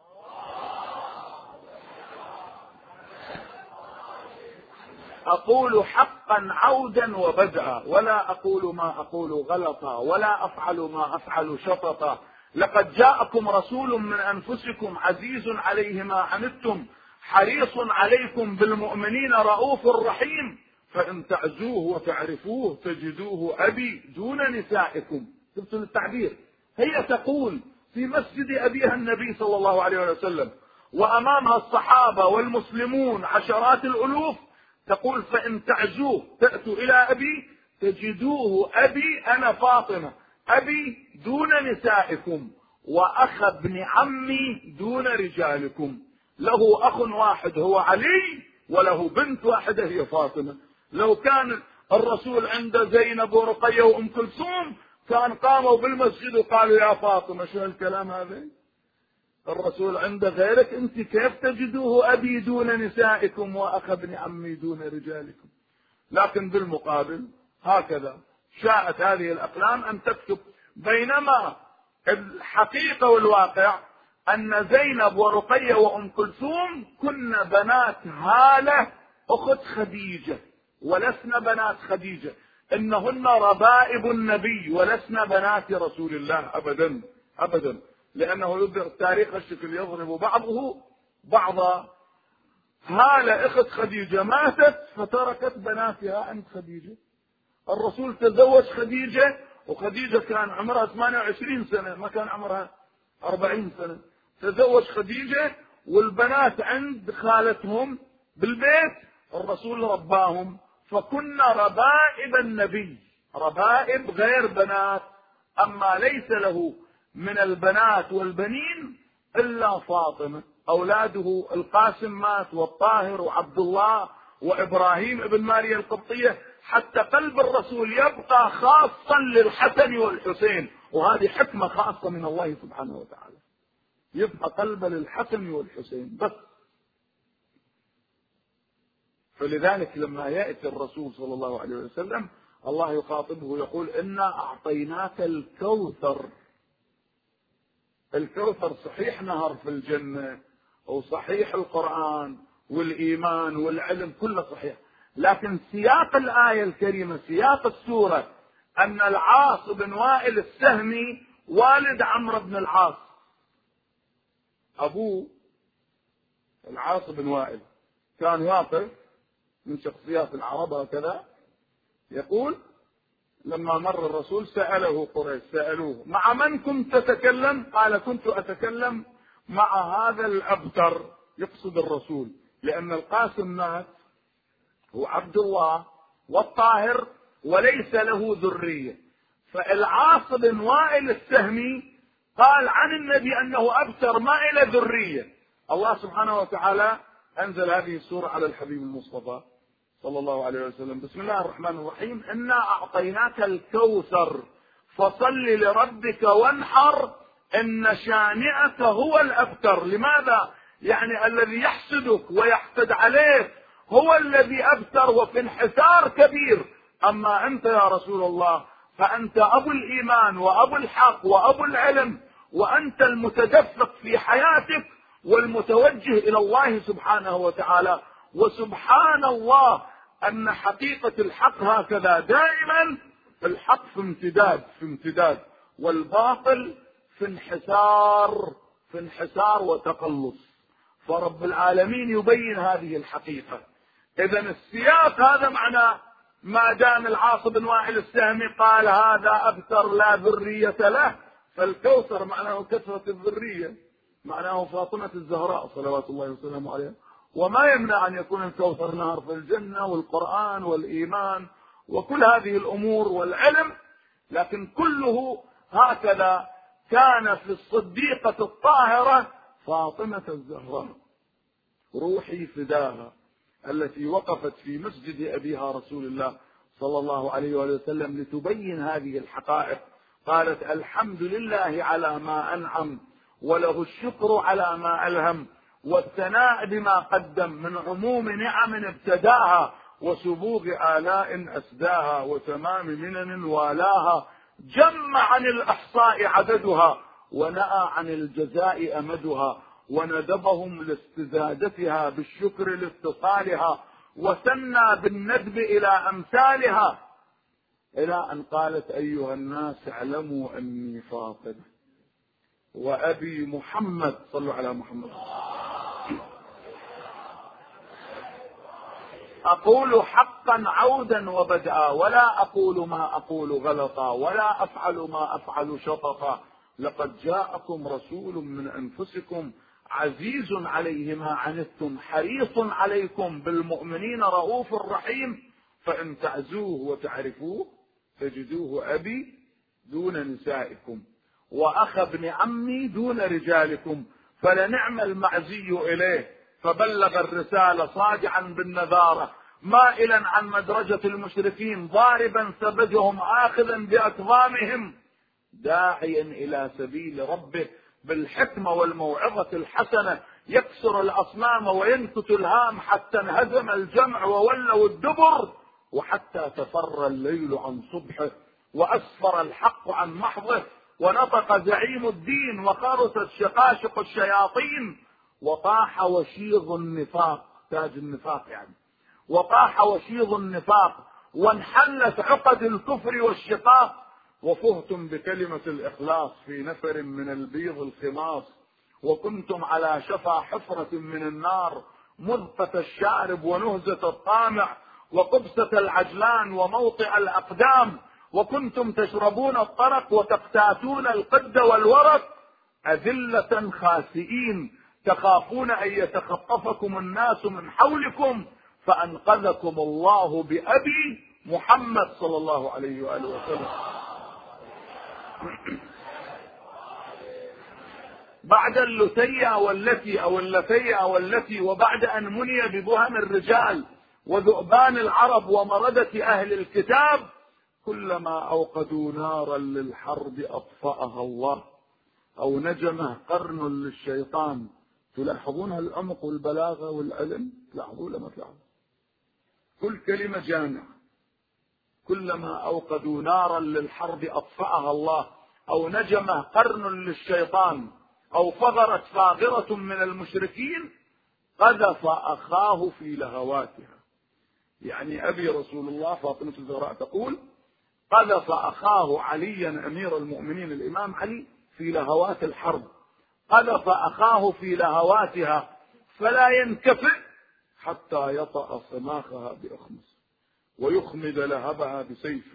أقول حقا عودا وبدءا، ولا أقول ما أقول غلطا، ولا أفعل ما أفعل شططا. لقد جاءكم رسول من أنفسكم عزيز عليه ما عنتم حريص عليكم بالمؤمنين رؤوف رحيم، فإن تعزوه وتعرفوه تجدوه أبي دون نسائكم. شفتوا التعبير؟ هي تقول في مسجد أبيها النبي صلى الله عليه وسلم وأمامها الصحابة والمسلمون عشرات الألوف، تقول: فإن تعزوه تأتوا إلى أبي تجدوه أبي أنا فاطمة أبي دون نسائكم، وأخ ابن عمي دون رجالكم. له أخ واحد هو علي، وله بنت واحدة هي فاطمة. لو كان الرسول عند زينب ورقية وأم كلثوم كان قاموا بالمسجد وقالوا: يا فاطمة شو الكلام هذا؟ الرسول عند غيرك، انت كيف تجدوه ابي دون نسائكم واخ ابن عمي دون رجالكم؟ لكن بالمقابل هكذا شاءت هذه الاقلام ان تكتب. بينما الحقيقة والواقع ان زينب ورقية وام كلثوم كن بنات هالة اخت خديجة ولسن بنات خديجة، انهن ربائب النبي ولسن بنات رسول الله ابدا ابدا، لأنه يظهر التاريخ الشكل يضرب بعضه بعضا. هالة اخت خديجة ماتت فتركت بناتها عند خديجة. الرسول تزوج خديجة وخديجة كان عمرها 28 سنة، ما كان عمرها 40 سنة. تزوج خديجة والبنات عند خالتهم بالبيت، الرسول رباهم، فكنا ربائب النبي، ربائب غير بنات. أما ليس له من البنات والبنين إلا فاطمة. أولاده القاسم مات والطاهر وعبد الله وإبراهيم ابن ماريا القبطية، حتى قلب الرسول يبقى خاصا للحسن والحسين، وهذه حكمة خاصة من الله سبحانه وتعالى، يبقى قلب للحسن والحسين بس. فلذلك لما يأتي الرسول صلى الله عليه وسلم الله يخاطبه يقول: إنا أعطيناك الكوثر. الكوثر صحيح نهر في الجنة وصحيح القرآن والإيمان والعلم كله صحيح، لكن سياق الآية الكريمة سياق السورة أن العاص بن وائل السهمي والد عمرو بن العاص، أبوه العاص بن وائل كان واقف من شخصيات العرب هكذا يقول: لما مر الرسول سأله قريش، سألوه مع من كنت تتكلم؟ قال كنت أتكلم مع هذا الأبتر، يقصد الرسول، لأن القاسم مات هو عبد الله والطاهر وليس له ذرية. فالعاص بن وائل السهمي قال عن النبي أنه أبتر ما إلى ذرية. الله سبحانه وتعالى أنزل هذه السورة على الحبيب المصطفى صلى الله عليه وسلم: بسم الله الرحمن الرحيم، إنا أعطيناك الكوثر فصل لربك وانحر إن شانئك هو الأبتر. لماذا؟ يعني الذي يحسدك ويحسد عليك هو الذي أبتر وفي انحسار كبير. أما أنت يا رسول الله فأنت أبو الإيمان وأبو الحق وأبو العلم، وأنت المتدفق في حياتك والمتوجه إلى الله سبحانه وتعالى. وسبحان الله أن حقيقة الحق هكذا دائما، الحق في امتداد والباطل في انحسار وتقلص. فرب العالمين يبين هذه الحقيقة. إذا السياق هذا معناه ما دام العاص بن وائل السهمي قال هذا أبتر لا ذرية له، فالكوثر معناه كثرة الذرية، معناه فاطمة الزهراء صلوات الله وسلامه عليها. وما يمنع أن يكون الكوثر نهر في الجنة والقرآن والإيمان وكل هذه الأمور والعلم، لكن كله هكذا كان في الصديقة الطاهرة فاطمة الزهراء روحي فداها، التي وقفت في مسجد أبيها رسول الله صلى الله عليه وسلم لتبين هذه الحقائق. قالت: الحمد لله على ما أنعم وله الشكر على ما ألهم، والثناء بما قدم من عموم نعم ابتداها وسبوغ آلاء أسداها وتمام منن والاها، جم عن الأحصاء عددها ونأى عن الجزاء أمدها، وندبهم لاستزادتها بالشكر لاتصالها، وثنى بالندب إلى أمثالها، إلى أن قالت: أيها الناس اعلموا أني فاطمة وأبي محمد. صلوا على محمد. أقول حقا عودا وبدءا، ولا أقول ما أقول غلطا، ولا أفعل ما أفعل شططا. لقد جاءكم رسول من أنفسكم عزيز عليه ما عنتم حريص عليكم بالمؤمنين رؤوف رحيم، فإن تعزوه وتعرفوه تجدوه أبي دون نسائكم وأخ ابن عمي دون رجالكم، فلنعم المعزي إليه فبلغ الرسالة صادعا بالنذارة مائلا عن مدرجة المشركين ضاربا سبجهم آخذا بأكظامهم، داعيا إلى سبيل ربه بالحكمة والموعظة الحسنة، يكسر الأصنام وينكت الهام حتى انهزم الجمع وولوا الدبر، وحتى تفر الليل عن صبحه وأسفر الحق عن محضه، ونطق زعيم الدين وخرست شقاشق الشياطين، وطاح وشيظ النفاق، تاج النفاق يعني، وطاح وشيظ النفاق، وانحلت عقد الكفر والشقاق، وفهتم بكلمة الإخلاص في نفر من البيض الخماص، وكنتم على شفا حفرة من النار، مذقة الشارب ونهزة الطامع، وقبسة العجلان وموطئ الأقدام، وكنتم تشربون الطرق وتقتاتون القد والورق، أذلة خاسئين تخافون أن يتخطفكم الناس من حولكم، فأنقذكم الله بأبي محمد صلى الله عليه وآله وسلم. بعد اللتية والتي وبعد أن مني ببهم الرجال وذؤبان العرب ومردة أهل الكتاب، كلما أوقدوا نارا للحرب أطفأها الله، أو نجمه قرن للشيطان. تلاحظون العمق والبلاغة والعلم؟ تلاحظون لما تلاحظون كل كلمة جامعة. كلما أوقدوا نارا للحرب أطفأها الله، أو نجمه قرن للشيطان، أو فغرت فاغرة من المشركين قذف أخاه في لهواتها. يعني أبي رسول الله فاطمة الزهراء تقول: قذف أخاه عليا أمير المؤمنين الإمام علي في لهوات الحرب، قذف أخاه في لهواتها فلا ينكفئ حتى يطأ صماخها بأخمص ويخمد لهبها بسيفه،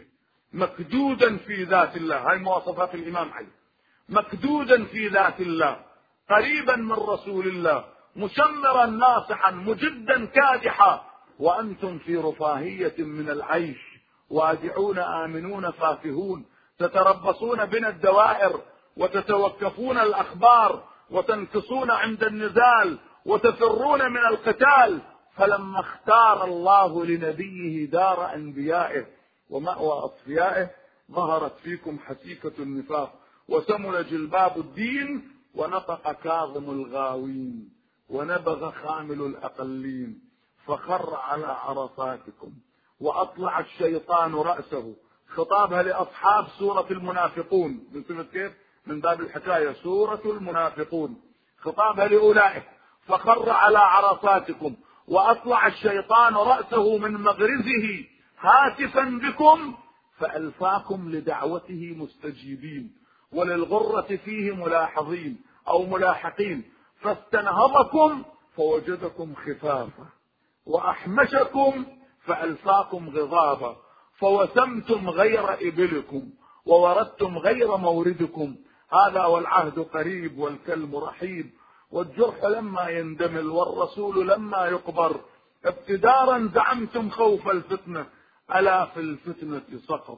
مكدودا في ذات الله، هاي مواصفات الإمام علي، مكدودا في ذات الله، قريبا من رسول الله، مشمرا ناصحا، مجدا كادحا، وأنتم في رفاهية من العيش، وادعون آمنون فاكهون، تتربصون بنا الدوائر، وتتوكفون الأخبار، وتنكصون عند النزال، وتفرون من القتال. فلما اختار الله لنبيه دار أنبيائه ومأوى أصفيائه ظهرت فيكم حسيكة النفاق، وسمل جلباب الدين، ونطق كاظم الغاوين، ونبغ خامل الأقلين، فخر على عرفاتكم، وأطلع الشيطان رأسه. خطابها لأصحاب سورة المنافقون، من سورة كيف؟ من باب الحكاية، سورة المنافقون، خطابها لأولئك. فخر على عرفاتكم وأطلع الشيطان رأسه من مغرزه هاتفا بكم، فألفاكم لدعوته مستجيبين، وللغرة فيه ملاحظين أو ملاحقين، فاستنهضكم فوجدكم خفافا، وأحمشكم فألفاكم غضابا، فوسمتم غير إبلكم، ووردتم غير موردكم. هذا والعهد قريب والكلم رحيب، والجرح لما يندمل والرسول لما يقبر. ابتدارا زعمتم خوف الفتنة، ألا في الفتنة سقط،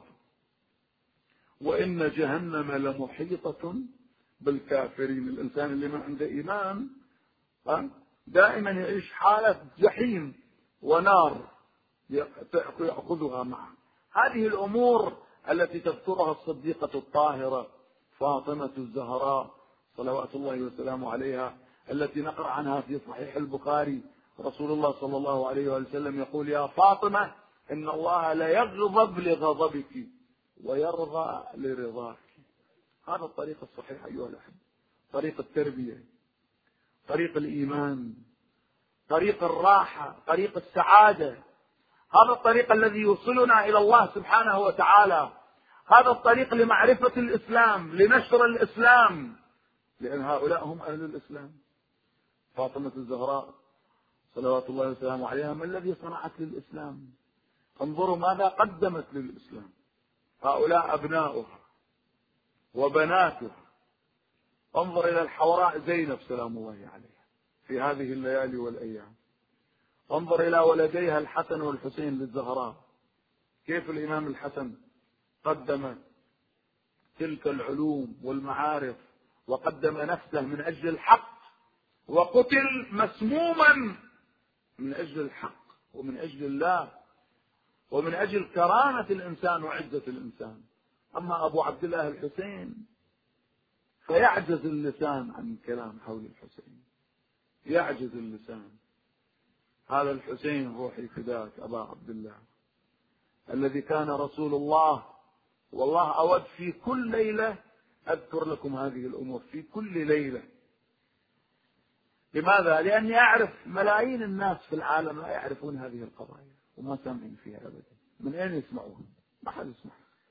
وإن جهنم لمحيطة بالكافرين. الإنسان اللي ما عنده إيمان دائما يعيش حالة جحيم ونار يأخذها معه. هذه الأمور التي تذكرها الصديقة الطاهرة فاطمة الزهراء صلوات الله وسلامه عليها، التي نقرأ عنها في صحيح البخاري. رسول الله صلى الله عليه وسلم يقول: يا فاطمة، إن الله لا يغضب لغضبك ويرضى لرضاك. هذا الطريق الصحيح أيها الأحبة، طريق التربية، طريق الإيمان، طريق الراحة، طريق السعادة. هذا الطريق الذي يوصلنا إلى الله سبحانه وتعالى، هذا الطريق لمعرفة الإسلام، لنشر الإسلام، لأن هؤلاء هم أهل الإسلام. فاطمة الزهراء صلوات الله وسلامه عليها ما الذي صنعت للإسلام؟ انظروا ماذا قدمت للإسلام. هؤلاء أبناؤها وبناتها. انظر إلى الحوراء زينب سلام الله عليها في هذه الليالي والأيام. انظر إلى ولديها الحسن والحسين للزهراء، كيف الإمام الحسن قدم تلك العلوم والمعارف، وقدم نفسه من أجل الحق، وقتل مسموما من أجل الحق ومن أجل الله ومن أجل كرامة الإنسان وعزة الإنسان. أما أبو عبد الله الحسين فيعجز اللسان عن الكلام حول الحسين، يعجز اللسان. هذا الحسين روحي فداك أبا عبد الله، الذي كان رسول الله، والله أود في كل ليلة أذكر لكم هذه الأمور، في كل ليلة. لماذا؟ لأني أعرف ملايين الناس في العالم لا يعرفون هذه القضايا وما سامعين فيها أبدا. من أين يسمعون؟ ما حد يسمع.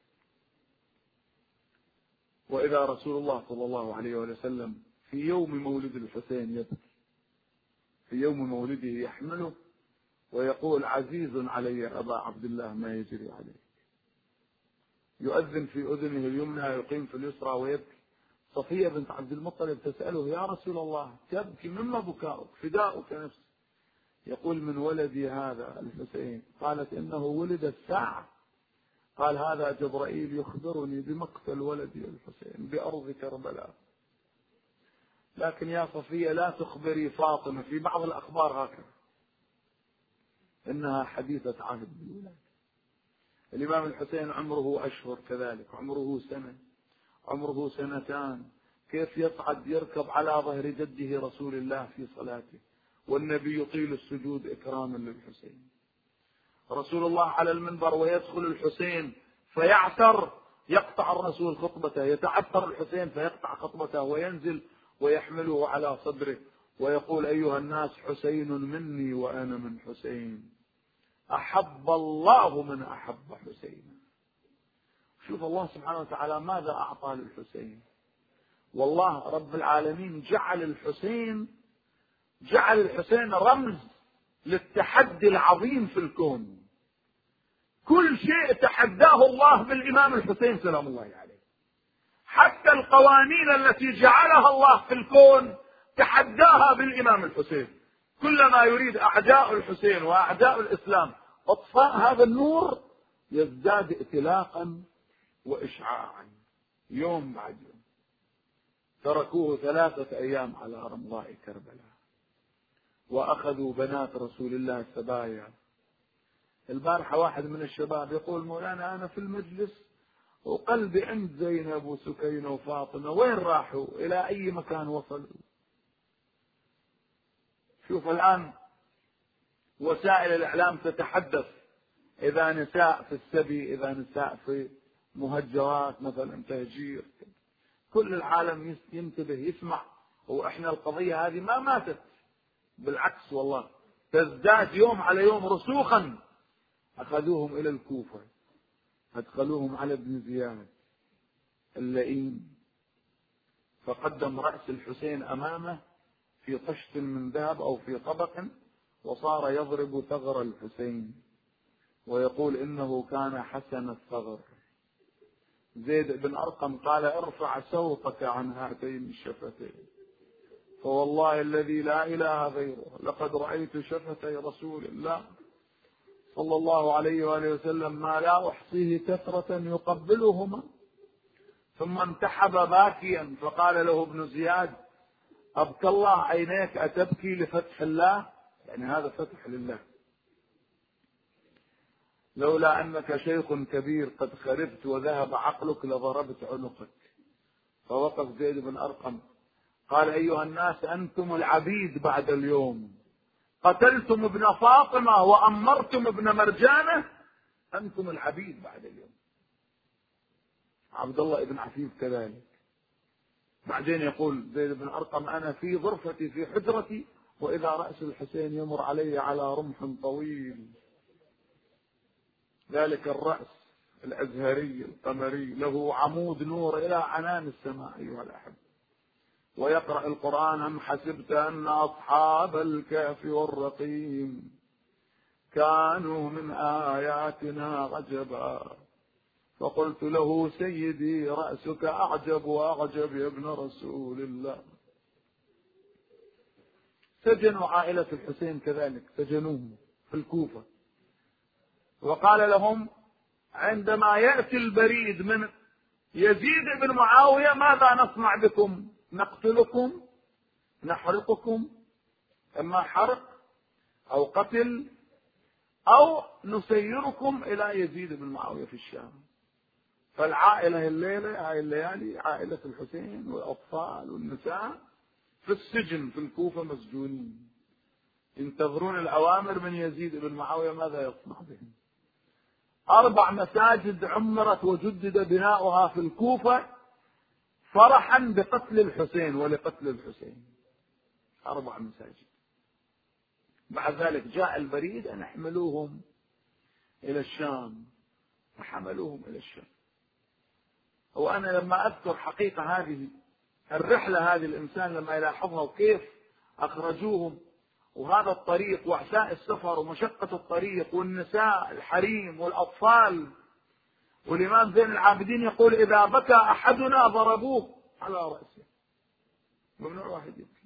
وإذا رسول الله صلى الله عليه وسلم في يوم مولد الحسين يبكي، في يوم مولده يحمله ويقول: عزيز علي أبا عبد الله ما يجري عليه. يؤذن في أذنه اليمنى، يقيم في اليسرى ويبكي. صفية بنت عبد المطلب تسأله: يا رسول الله تبكي، مما بكاؤك؟ فداؤك نفسي. يقول: من ولدي هذا الحسين. قالت: إنه ولد الساعة. قال: هذا جبرائيل يخبرني بمقتل ولدي الحسين بأرض كربلاء. لكن يا صفية لا تخبري فاطمة، في بعض الأخبار هكذا، إنها حديثة عهد بالولادة. الإمام الحسين عمره أشهر كذلك، عمره سنة، عمره سنتان. كيف يصعد يركب على ظهر جده رسول الله في صلاته، والنبي يطيل السجود إكراما للحسين. رسول الله على المنبر ويدخل الحسين فيعثر، يقطع الرسول خطبته، يتعثر الحسين فيقطع خطبته وينزل ويحمله على صدره ويقول: أيها الناس، حسين مني وأنا من حسين، أحب الله من أحب حسين. شوف الله سبحانه وتعالى ماذا أعطى للحسين. والله رب العالمين جعل الحسين رمز للتحدي العظيم في الكون. كل شيء تحداه الله بالإمام الحسين سلام الله عليه. حتى القوانين التي جعلها الله في الكون تحداها بالإمام الحسين. كلما يريد أعداء الحسين وأعداء الإسلام إطفاء هذا النور يزداد ائتلاقا وإشعاعا يوم بعد يوم. تركوه 3 أيام على رمضاء كربلاء وأخذوا بنات رسول الله السبايا. البارحة واحد من الشباب يقول مولانا أنا في المجلس وقلبي عند زينب وسكينة وفاطمة، وين راحوا؟ إلى أي مكان وصلوا؟ شوف الآن وسائل الإعلام تتحدث إذا نساء في السبي، إذا نساء في مهجرات مثلا تهجير، كل العالم ينتبه يسمع. وإحنا القضية هذه ما ماتت، بالعكس والله تزداد يوم على يوم رسوخا. أخذوهم إلى الكوفة، أدخلوهم على ابن زياد اللئيم، فقدم رأس الحسين أمامه في طشت من ذهب أو في طبق، وصار يضرب ثغر الحسين ويقول إنه كان حسن الثغر. زيد بن أرقم قال ارفع صوتك عن هاتين الشفتين، فوالله الذي لا إله غيره لقد رأيت شفتي رسول الله صلى الله عليه وآله وسلم ما لا أحصيه كثرة يقبلهما. ثم انتحب باكيا فقال له ابن زياد أبكى الله عينيك أتبكي لفتح الله؟ يعني هذا فتح لله. لولا أنك شيخ كبير قد خربت وذهب عقلك لضربت عنقك. فوقف زيد بن أرقم قال أيها الناس أنتم العبيد بعد اليوم، قتلتم ابن فاطمة وأمرتم ابن مرجانة، أنتم العبيد بعد اليوم. عبد الله بن عفيف كذلك. بعدين يقول زيد بن أرقم أنا في غرفتي في حجرتي وإذا رأس الحسين يمر علي على رمح طويل. ذلك الرأس الأزهري القمري له عمود نور إلى عنان السماء أيها الأحبة، ويقرأ القرآن أم حسبت أن أصحاب الكهف والرقيم كانوا من آياتنا عجبا، فقلت له سيدي رأسك أعجب وأعجب يا ابن رسول الله. سجنوا عائلة الحسين كذلك، سجنوه في الكوفة، وقال لهم عندما يأتي البريد من يزيد بن معاوية ماذا نصنع بكم؟ نقتلكم، نحرقكم، إما حرق أو قتل أو نسيركم إلى يزيد بن معاوية في الشام. فالعائلة الليلة هاي الليالي عائلة الحسين والأطفال والنساء في السجن في الكوفة مسجونين ينتظرون الأوامر من يزيد بن معاوية ماذا يصنع بهم. 4 مساجد عمرت وجدد بناؤها في الكوفة فرحا بقتل الحسين ولقتل الحسين. 4 مساجد. بعد ذلك جاء البريد أن احملوهم إلى الشام، فحملوهم إلى الشام. وأنا لما أذكر حقيقة هذه الرحلة هذه الإنسان لما يلاحظها وكيف أخرجوهم وهذا الطريق وعساء السفر ومشقة الطريق والنساء الحريم والأطفال. والإمام زين العابدين يقول إذا بكى أحدنا ضربوه على رأسه، ممنوع واحد يبكي.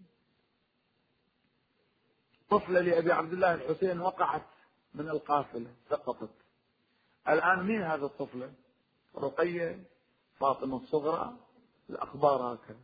طفلة لأبي عبد الله الحسين وقعت من القافلة سقطت. الآن مين هذا الطفلة؟ رقية، فاطمة الصغرى، الأخبار هكذا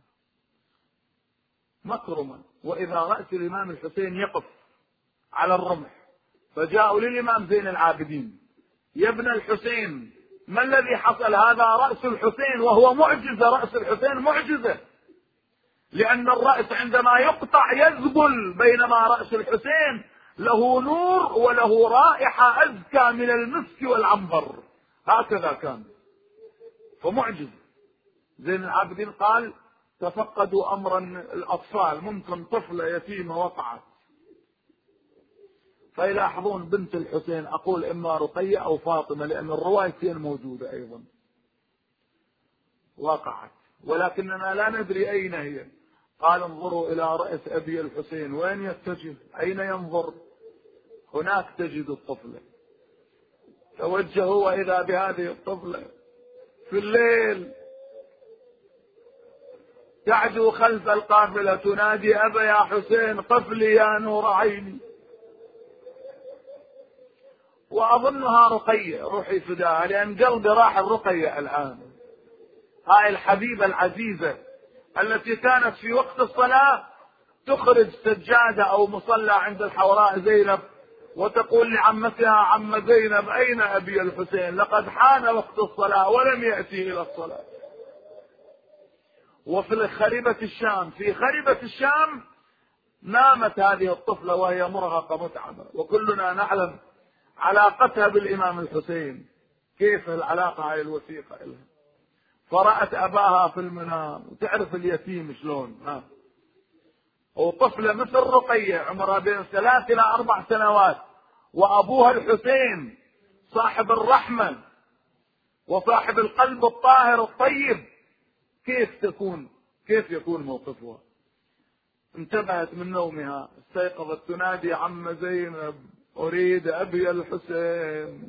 مكرمة. وإذا رأس الإمام الحسين يقف على الرمح فجاءوا للإمام زين العابدين يا ابن الحسين ما الذي حصل؟ هذا رأس الحسين، وهو معجزة. رأس الحسين معجزة، لأن الرأس عندما يقطع يذبل، بينما رأس الحسين له نور وله رائحة أزكى من المسك والعنبر، هكذا كان، فمعجز. زين العابدين قال تفقدوا أمر الأطفال، ممكن طفلة يتيمة وقعت. فيلاحظون بنت الحسين أقول إما رقية أو فاطمة لأن الروايتين موجودة أيضا، وقعت ولكننا لا ندري أين هي. قال انظروا إلى رأس أبي الحسين، وين يتجه؟ أين ينظر؟ هناك تجد الطفلة. توجهوا وإذا بهذه الطفلة في الليل تعدو خلف القافلة تنادي أبا يا حسين قف لي يا نور عيني. وأظنها رقية، روحي فداها، لأن قلبي راح الرقية الآن. هاي الحبيبة العزيزة التي كانت في وقت الصلاة تخرج سجادة أو مصلى عند الحوراء زينب وتقول لعمتها عم زينب أين أبي الحسين؟ لقد حان وقت الصلاة ولم يأتي إلى الصلاة. وفي خريبة الشام، في خريبة الشام نامت هذه الطفلة وهي مرهقة متعبة، وكلنا نعلم علاقتها بالإمام الحسين، كيف العلاقة هاي الوثيقة لها. فرأت أباها في المنام، وتعرف اليتيم شلون، وطفلة مثل رقية عمرها بين 3 إلى 4 سنوات، وأبوها الحسين صاحب الرحمة وصاحب القلب الطاهر الطيب، كيف يكون موقفها؟ انتبهت من نومها، استيقظت تنادي عم زينب أريد أبي الحسين.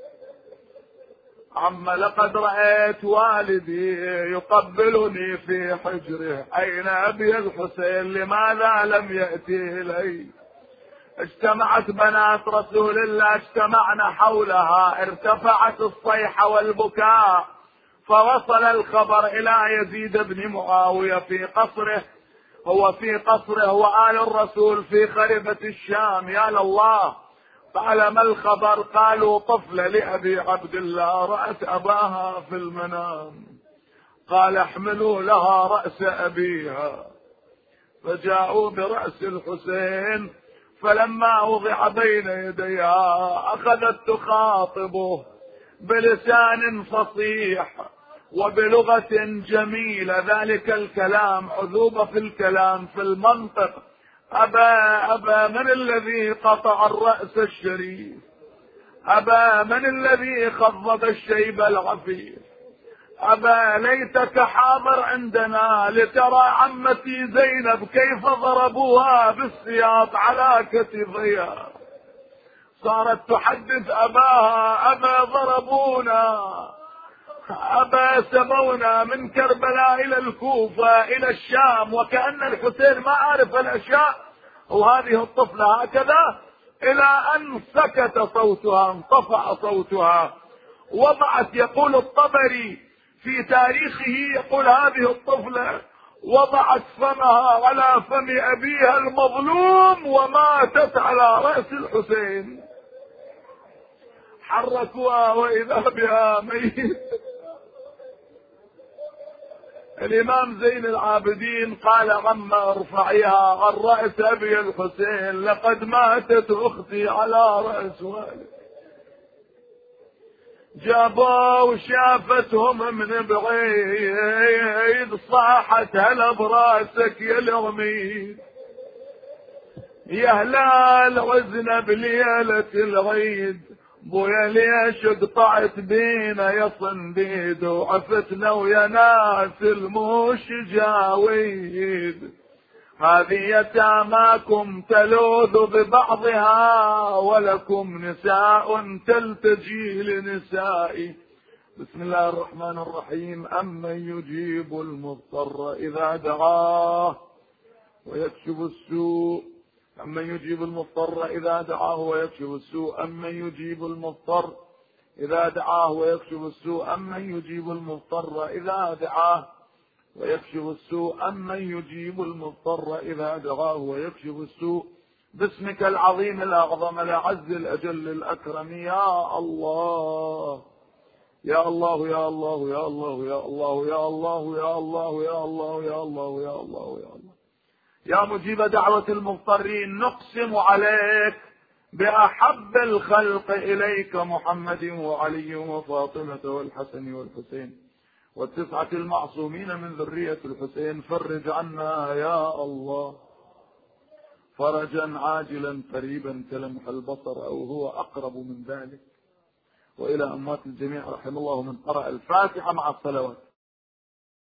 عم لقد رأيت والدي يقبلني في حجره، أين أبي الحسين؟ لماذا لم يأتي إلي؟ اجتمعت بنات رسول الله، اجتمعنا حولها، ارتفعت الصيحة والبكاء، فوصل الخبر إلى يزيد بن معاوية في قصره، هو في قصره وآل الرسول في خريبة الشام. يا لله، قال ما الخبر؟ قالوا طفلة لأبي عبد الله رأت أباها في المنام، قال احملوا لها رأس أبيها. فجاءوا برأس الحسين، فلما وضع بين يديها أخذت تخاطبه بلسان فصيح وبلغة جميلة، ذلك الكلام عذوبة في الكلام في المنطق. أبا من الذي قطع الرأس الشريف؟ أبا من الذي خضب الشيب العفيف؟ أبا ليتك حاضر عندنا لترى عمتي زينب كيف ضربوها بالسياط على كتفيها. صارت تحدث أباها، أبا ضربونا، أبا سبونا من كربلاء إلى الكوفة إلى الشام، وكأن الحسين ما عارف الأشياء. وهذه الطفلة هكذا إلى أن سكت صوتها، انطفأ صوتها. وضعت، يقول الطبري في تاريخه، يقول هذه الطفلة وضعت فمها على فم أبيها المظلوم وماتت على رأس الحسين. حركوها وإذا بها ميت. الإمام زين العابدين قال عما ارفعيها عن رأس أبي الحسين، لقد ماتت أختي على رأس والد. جابوا وشافتهم من بعيد، صاحت هلا براسك يا العميد، يا هلال عزنا بليلة العيد، بويا ليش قطعت بينا يا صنديد، وعفتنا ويا ناس الموش جاويد. هذه يتاماكم تلوذ ببعضها، ولكم نساء تلتجي لنسائي. بسم الله الرحمن الرحيم. أمن يجيب المضطر إذا دعاه ويكشف السوء، أمن يجيب المضطر إذا دعاه ويكشف السوء، أمن يجيب المضطر إذا دعاه ويكشف السوء، أمن يجيب المضطر إذا دعاه ويكشف السوء، أمن يجيب المضطر إذا دعاه ويكشف السوء. باسمك العظيم الأعظم الأعز الأجل الأكرم يا الله يا الله يا الله يا الله يا الله يا الله يا الله يا الله يا الله يا الله يا الله يا مجيب دعوة المضطرين. نقسم عليك بأحب الخلق إليك محمد وعلي وفاطمة والحسن والحسين والتسعة المعصومين من ذرية الحسين. فرج عنا يا الله فرجا عاجلا قريبا كلمح البصر أو هو أقرب من ذلك. وإلى أموات الجميع رحم الله من قرأ الفاتحة مع الصلوات.